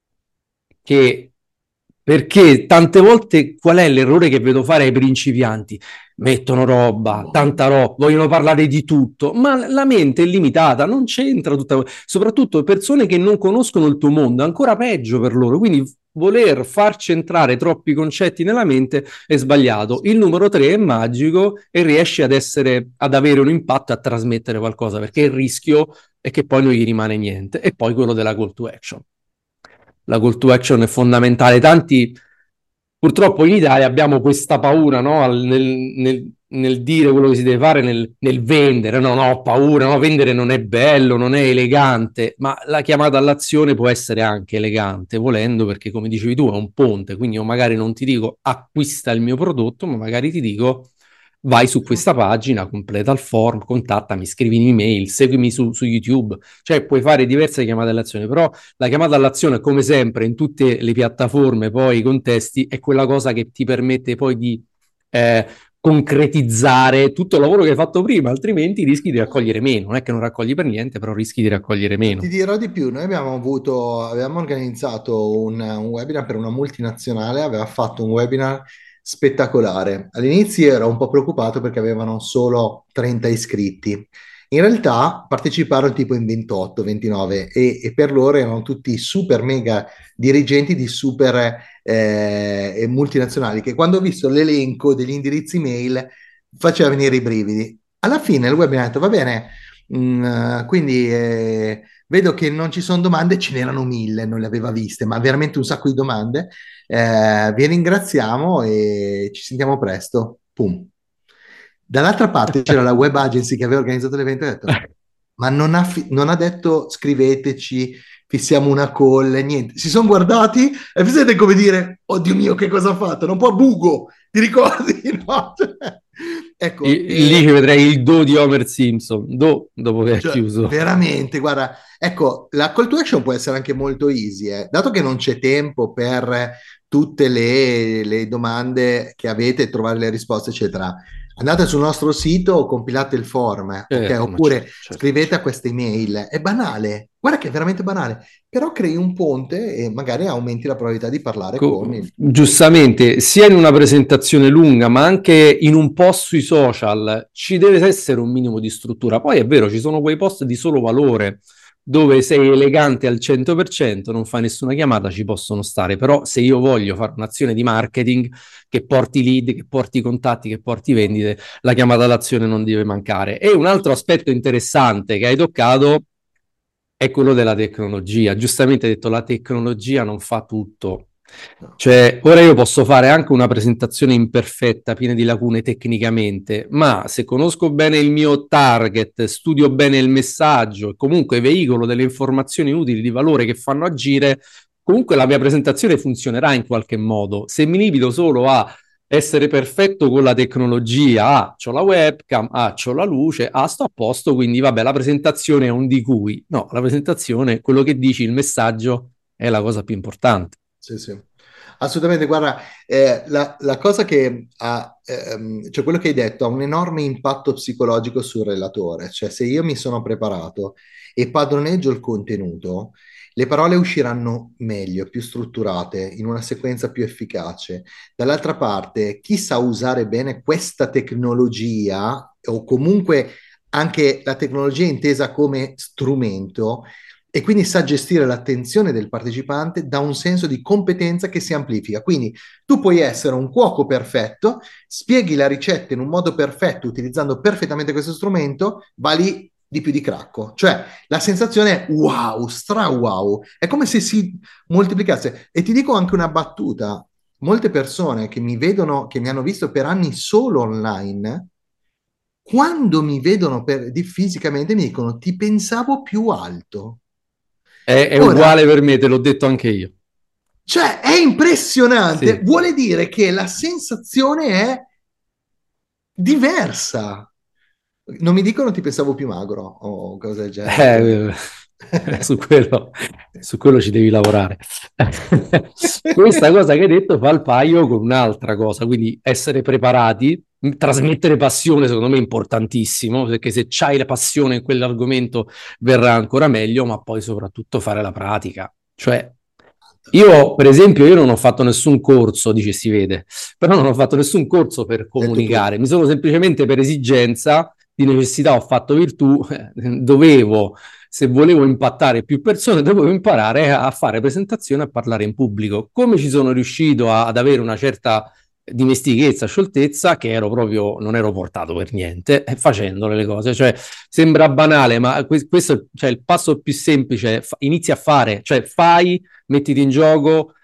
che perché tante volte qual è l'errore che vedo fare ai principianti? Mettono roba, tanta roba, vogliono parlare di tutto, ma la mente è limitata, non c'entra tutta, soprattutto persone che non conoscono il tuo mondo, è ancora peggio per loro, quindi voler far centrare troppi concetti nella mente è sbagliato. Il numero tre è magico e riesce ad essere, ad avere un impatto, a trasmettere qualcosa, perché il rischio è che poi non gli rimane niente. E poi quello della call to action. La call to action è fondamentale. Tanti, purtroppo in Italia abbiamo questa paura, no? nel, nel, nel dire quello che si deve fare, nel, nel vendere. No, no, ho paura, no? Vendere non è bello, non è elegante, ma la chiamata all'azione può essere anche elegante, volendo, perché come dicevi tu è un ponte, quindi io magari non ti dico acquista il mio prodotto, ma magari ti dico vai su questa pagina, completa il form, contattami, scrivimi un'email, seguimi su, su YouTube, cioè puoi fare diverse chiamate all'azione, però la chiamata all'azione, come sempre in tutte le piattaforme, poi i contesti, è quella cosa che ti permette poi di eh, concretizzare tutto il lavoro che hai fatto prima, altrimenti rischi di raccogliere meno. Non è che non raccogli per niente, però rischi di raccogliere Ma ti meno. dirò di più, noi abbiamo avuto, abbiamo organizzato un, un webinar per una multinazionale, aveva fatto un webinar spettacolare. All'inizio ero un po' preoccupato perché avevano solo trenta iscritti. In realtà parteciparono tipo in ventotto, ventinove e, e per loro erano tutti super mega dirigenti di super eh, e multinazionali che quando ho visto l'elenco degli indirizzi mail faceva venire i brividi. Alla fine il webinar ha detto va bene, mh, quindi eh, vedo che non ci sono domande, ce n'erano mille, non le aveva viste, ma veramente un sacco di domande. Eh, vi ringraziamo e ci sentiamo presto. Pum. Dall'altra parte c'era la web agency che aveva organizzato l'evento e ha detto, ma non ha, fi- non ha detto scriveteci, fissiamo una call, niente. Si sono guardati e vedete come dire, oddio mio, che cosa ha fatto? Non può bugo, ti ricordi? No? Cioè, ecco, I- lì e ci vedrei il do di Homer Simpson, do, dopo che è cioè, chiuso. veramente, guarda, ecco, la call to action può essere anche molto easy, eh. Dato che non c'è tempo per tutte le, le domande che avete, trovare le risposte, eccetera. Andate sul nostro sito, compilate il form, eh, ok? Certo, ma Oppure certo, certo, scrivete a certo. questa email. È banale, guarda che è veramente banale, però crei un ponte e magari aumenti la probabilità di parlare con Co- il... giustamente, sia in una presentazione lunga, ma anche in un post sui social, ci deve essere un minimo di struttura. Poi è vero, ci sono quei post di solo valore dove sei elegante al cento per cento, non fai nessuna chiamata, ci possono stare. Però se io voglio fare un'azione di marketing che porti lead, che porti contatti, che porti vendite, la chiamata all'azione non deve mancare. E un altro aspetto interessante che hai toccato è quello della tecnologia. Giustamente hai detto la tecnologia non fa tutto. Cioè, ora io posso fare anche una presentazione imperfetta, piena di lacune tecnicamente, ma se conosco bene il mio target, studio bene il messaggio e comunque veicolo delle informazioni utili di valore che fanno agire, comunque la mia presentazione funzionerà in qualche modo. Se mi limito solo a essere perfetto con la tecnologia, ah, c'ho la webcam, ah, c'ho la luce, ah, sto a posto, quindi vabbè, la presentazione è un di cui. No, la presentazione, quello che dici, il messaggio è la cosa più importante. Sì, sì. Assolutamente, guarda, eh, la, la cosa che ha, ehm, cioè quello che hai detto ha un enorme impatto psicologico sul relatore, cioè se io mi sono preparato e padroneggio il contenuto, le parole usciranno meglio, più strutturate, in una sequenza più efficace. Dall'altra parte, chi sa usare bene questa tecnologia, o comunque anche la tecnologia intesa come strumento, e quindi sa gestire l'attenzione del partecipante, da un senso di competenza che si amplifica. Quindi tu puoi essere un cuoco perfetto, spieghi la ricetta in un modo perfetto utilizzando perfettamente questo strumento, vali di più di cracco. Cioè la sensazione è wow, stra wow, è come se si moltiplicasse. E ti dico anche una battuta: molte persone che mi vedono, che mi hanno visto per anni solo online, quando mi vedono per, di, fisicamente mi dicono ti pensavo più alto. È, è Ora, uguale per me, te l'ho detto anche io. cioè, è impressionante, Sì. vuole dire che la sensazione è diversa. Non mi dicono ti pensavo più magro o cose del genere. Eh, su quello, su quello ci devi lavorare. Questa cosa che hai detto fa il paio con un'altra cosa, quindi essere preparati, trasmettere passione secondo me è importantissimo, perché se c'hai la passione in quell'argomento verrà ancora meglio, ma poi soprattutto fare la pratica. Cioè, io per esempio, io non ho fatto nessun corso, dice si vede, però non ho fatto nessun corso per Detto tu. comunicare, mi sono semplicemente per esigenza di necessità ho fatto virtù, dovevo, se volevo impattare più persone, dovevo imparare a fare presentazioni e a parlare in pubblico. Come ci sono riuscito a, ad avere una certa dimestichezza, scioltezza, che ero proprio, non ero portato per niente, facendole le cose. Cioè, sembra banale, ma questo, cioè, il passo più semplice, fa, inizi a fare, cioè fai, mettiti in gioco,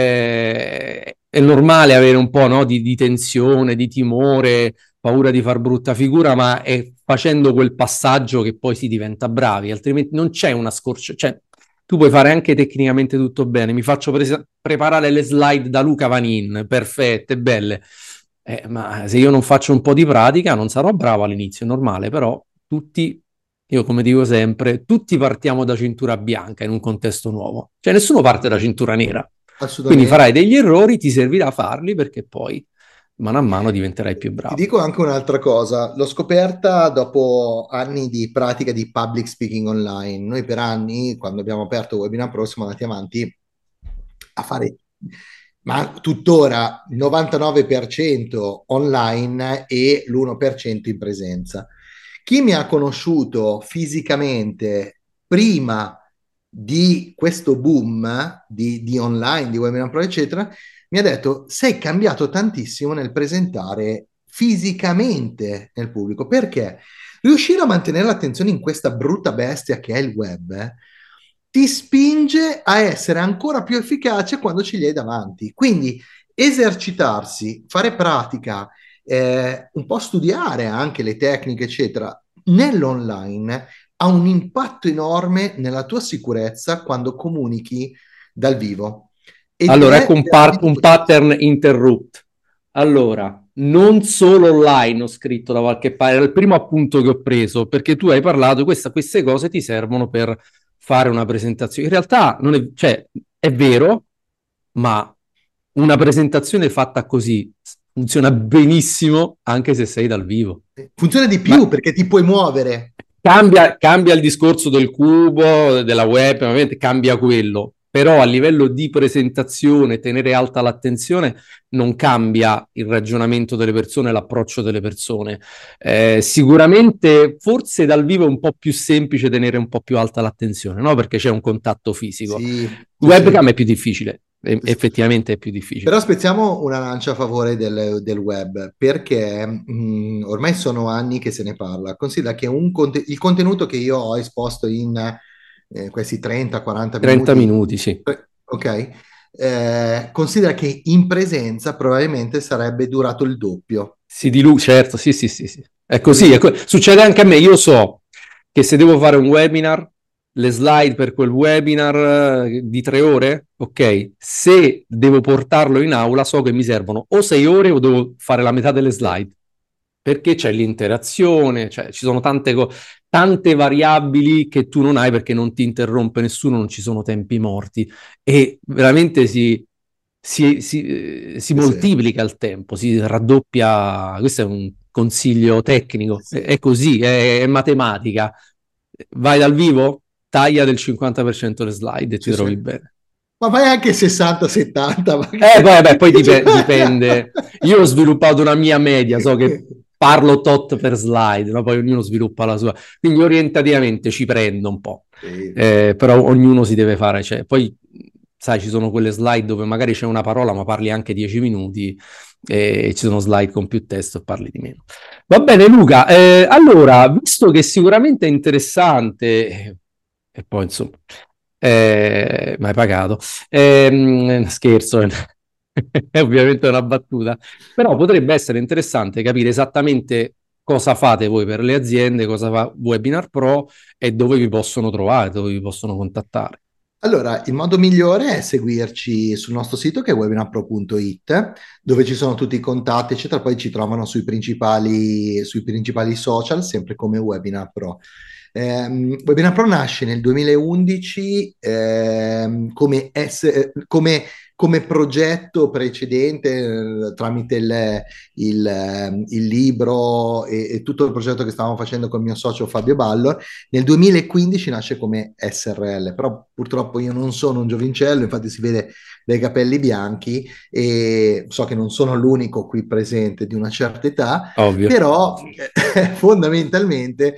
eh, è normale avere un po', no, di, di tensione, di timore, paura di far brutta figura, ma è facendo quel passaggio che poi si diventa bravi, altrimenti non c'è una scorcia, cioè tu puoi fare anche tecnicamente tutto bene, mi faccio pre- preparare le slide da Luca Vanin, perfette, belle, eh, ma se io non faccio un po' di pratica non sarò bravo all'inizio, è normale, però tutti, io come dico sempre, tutti partiamo da cintura bianca in un contesto nuovo, cioè nessuno parte da cintura nera, quindi Assolutamente. farai degli errori, ti servirà a farli perché poi mano a mano diventerai più Ti bravo. dico anche un'altra cosa, l'ho scoperta dopo anni di pratica di public speaking online. Noi per anni, quando abbiamo aperto Webinar Pro, siamo andati avanti a fare, ma tuttora il novantanove per cento online e l'uno per cento in presenza. Chi mi ha conosciuto fisicamente prima di questo boom di, di online, di Webinar Pro, eccetera, mi ha detto sei cambiato tantissimo nel presentare fisicamente nel pubblico. Perché? Riuscire a mantenere l'attenzione in questa brutta bestia che è il web, eh, ti spinge a essere ancora più efficace quando ce li hai davanti. Quindi esercitarsi, fare pratica, eh, un po' studiare anche le tecniche, eccetera, nell'online ha un impatto enorme nella tua sicurezza quando comunichi dal vivo. Ed Allora, è ecco un, par- veramente un potente. pattern interrupt. Allora, non solo online ho scritto da qualche parte, era il primo appunto che ho preso, perché tu hai parlato, questa, queste cose ti servono per fare una presentazione. In realtà non è, cioè, è vero, ma una presentazione fatta così funziona benissimo anche se sei dal vivo. Funziona di Ma più perché ti puoi muovere. Cambia, cambia il discorso del cubo, della web, ovviamente cambia quello, però a livello di presentazione, tenere alta l'attenzione, non cambia il ragionamento delle persone, l'approccio delle persone. Eh, sicuramente, forse dal vivo è un po' più semplice tenere un po' più alta l'attenzione, no? Perché c'è un contatto fisico. Sì, sì, sì, Webcam è più difficile, e- sì, sì. effettivamente è più difficile. Però spezziamo una lancia a favore del, del web perché mh, ormai sono anni che se ne parla. Considera che un conte- il contenuto che io ho esposto in eh, questi trenta quaranta trenta minuti, minuti, sì. eh, ok? Eh, considera che in presenza probabilmente sarebbe durato il doppio. Si diluisce, certo, sì, sì, sì, sì. È così, è Quindi co- succede anche a me. Io so che se devo fare un webinar le slide per quel webinar eh, di tre ore, ok? Se devo portarlo in aula, so che mi servono o sei ore o devo fare la metà delle slide, perché c'è l'interazione, cioè ci sono tante, co- tante variabili che tu non hai perché non ti interrompe nessuno, non ci sono tempi morti e veramente si, si, si, eh, si Sì, sì, moltiplica il tempo, si raddoppia. Questo è un consiglio tecnico, sì, è, sì. è così, è, è matematica. Vai dal vivo, taglia del cinquanta per cento le slide e ti Sì, sì. trovi bene. Ma vai anche sessanta settanta, Eh, poi, magari. vabbè, poi dipe- dipende. Io ho sviluppato una mia media, so che parlo tot per slide, no? Poi ognuno sviluppa la sua. Quindi orientativamente ci prendo un po'. Sì. Eh, però ognuno si deve fare. Cioè, poi, sai, ci sono quelle slide dove magari c'è una parola, ma parli anche dieci minuti, e ci sono slide con più testo e parli di meno. Va bene, Luca. Eh, allora, visto che sicuramente è interessante, eh, e poi insomma, eh, mi hai pagato. Ehm, scherzo, è ovviamente una battuta, però potrebbe essere interessante capire esattamente cosa fate voi per le aziende, cosa fa Webinar Pro e dove vi possono trovare, dove vi possono contattare. Allora, il modo migliore è seguirci sul nostro sito che è webinarpro punto it, dove ci sono tutti i contatti, eccetera. Poi ci trovano sui principali, sui principali social, sempre come Webinar Pro. Ehm, Webinar Pro nasce nel duemilaundici ehm, come, S- come- come progetto precedente eh, tramite il, il, ehm, il libro e, e tutto il progetto che stavamo facendo con il mio socio Fabio Ballo. Nel duemilaquindici nasce come S R L, però purtroppo io non sono un giovincello, infatti si vede dai capelli bianchi e so che non sono l'unico qui presente di una certa età, Ovvio. però eh, fondamentalmente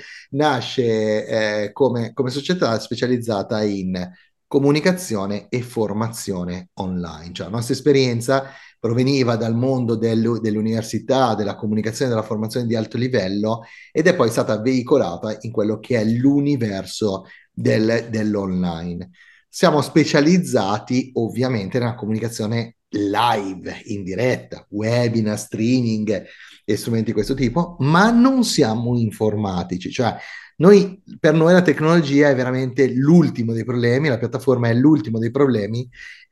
nasce eh, come, come società specializzata in comunicazione e formazione online. Cioè la nostra esperienza proveniva dal mondo del, dell'università, della comunicazione e della formazione di alto livello ed è poi stata veicolata in quello che è l'universo del, dell'online. Siamo specializzati ovviamente nella comunicazione live, in diretta, webinar, streaming e strumenti di questo tipo, ma non siamo informatici, cioè noi, per noi la tecnologia è veramente l'ultimo dei problemi, la piattaforma è l'ultimo dei problemi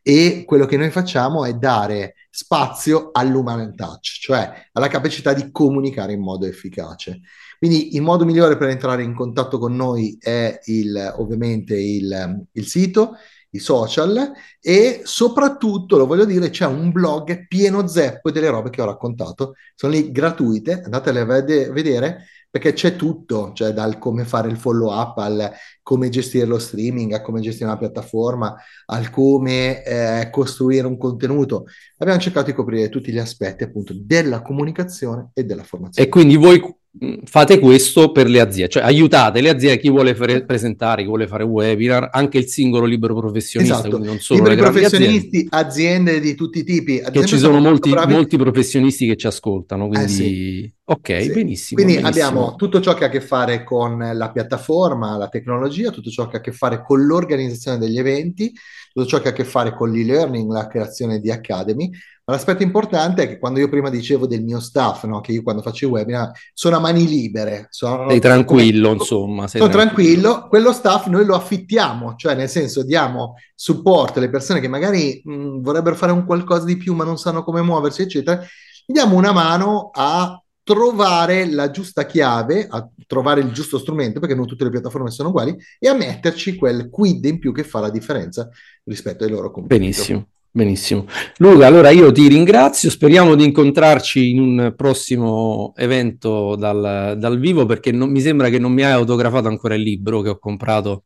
e quello che noi facciamo è dare spazio all'human touch, cioè alla capacità di comunicare in modo efficace. Quindi il modo migliore per entrare in contatto con noi è il, ovviamente il, il sito, i social e soprattutto, lo voglio dire, c'è un blog pieno zeppo delle robe che ho raccontato, sono lì gratuite, andatele a vede- vedere perché c'è tutto, cioè dal come fare il follow up al come gestire lo streaming, a come gestire una piattaforma, al come eh, costruire un contenuto. Abbiamo cercato di coprire tutti gli aspetti appunto della comunicazione e della E formazione. quindi voi mh, fate questo per le aziende, cioè aiutate le aziende, chi vuole fare- presentare, chi vuole fare webinar, anche il singolo libero professionista, Esatto, quindi non solo le liberi grandi aziende, professionisti, aziende di tutti i tipi. Ad che esempio ci siamo sono molto molti, bravi. molti professionisti che ci ascoltano, Eh sì, quindi ok, sì. benissimo, Quindi abbiamo benissimo. tutto ciò che ha a che fare con la piattaforma, la tecnologia, tutto ciò che ha a che fare con l'organizzazione degli eventi, tutto ciò che ha a che fare con l'e-learning, la creazione di academy. Ma l'aspetto importante è che quando io prima dicevo del mio staff, no, che io quando faccio i webinar sono a mani libere, Sei sono come tranquillo, insomma, sei sono tranquillo. tranquillo, quello staff noi lo affittiamo, cioè nel senso diamo supporto alle persone che magari mh, vorrebbero fare un qualcosa di più ma non sanno come muoversi, eccetera, gli diamo una mano a trovare la giusta chiave, a trovare il giusto strumento, perché non tutte le piattaforme sono uguali, e a metterci quel quid in più che fa la differenza rispetto ai loro competitor. Benissimo, benissimo. Luca, allora io ti ringrazio, speriamo di incontrarci in un prossimo evento dal, dal vivo perché non, mi sembra che non mi hai autografato ancora il libro che ho comprato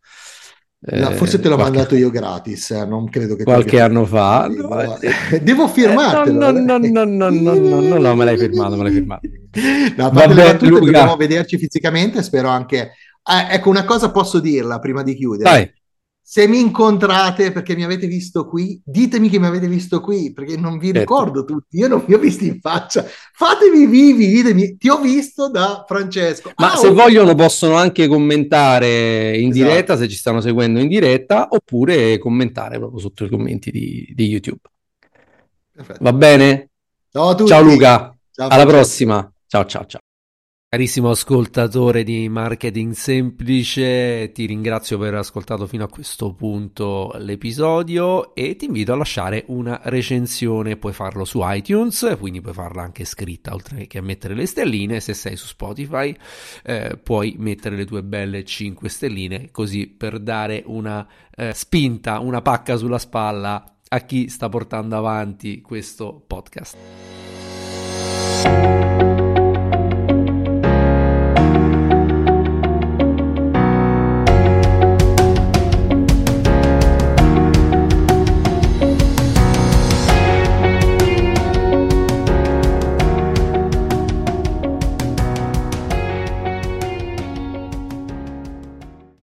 No, forse eh, te l'ho qualche, mandato io gratis, eh, non credo che tu abbia qualche anno firmato il fa. No, libro. eh, Devo eh, no, firmartelo. no, no, eh. no, no, no, no, no, no, me l'hai firmato, me l'hai firmato. No, a parte le Vabbè, battute, dobbiamo Luca, vederci fisicamente, spero anche... Ah, ecco, una cosa posso dirla prima di chiudere. dai. Se mi incontrate perché mi avete visto qui, ditemi che mi avete visto qui, perché non vi Certo. ricordo tutti, io non vi ho visti in faccia. Fatevi vivi, ditemi, ti ho visto da Francesco. Ma Ah, se ok. vogliono possono anche commentare in diretta, Esatto, se ci stanno seguendo in diretta, oppure commentare proprio sotto i commenti di, di YouTube. Va perfetto. bene? Ciao a Ciao tutti. Luca, Ciao alla Francesco. prossima. Ciao ciao ciao. Carissimo ascoltatore di Marketing Semplice, ti ringrazio per aver ascoltato fino a questo punto l'episodio e ti invito a lasciare una recensione. Puoi farlo su iTunes, quindi puoi farla anche scritta, oltre che a mettere le stelline. Se sei su Spotify eh, puoi mettere le tue belle cinque stelline, così per dare una eh, spinta, una pacca sulla spalla a chi sta portando avanti questo podcast.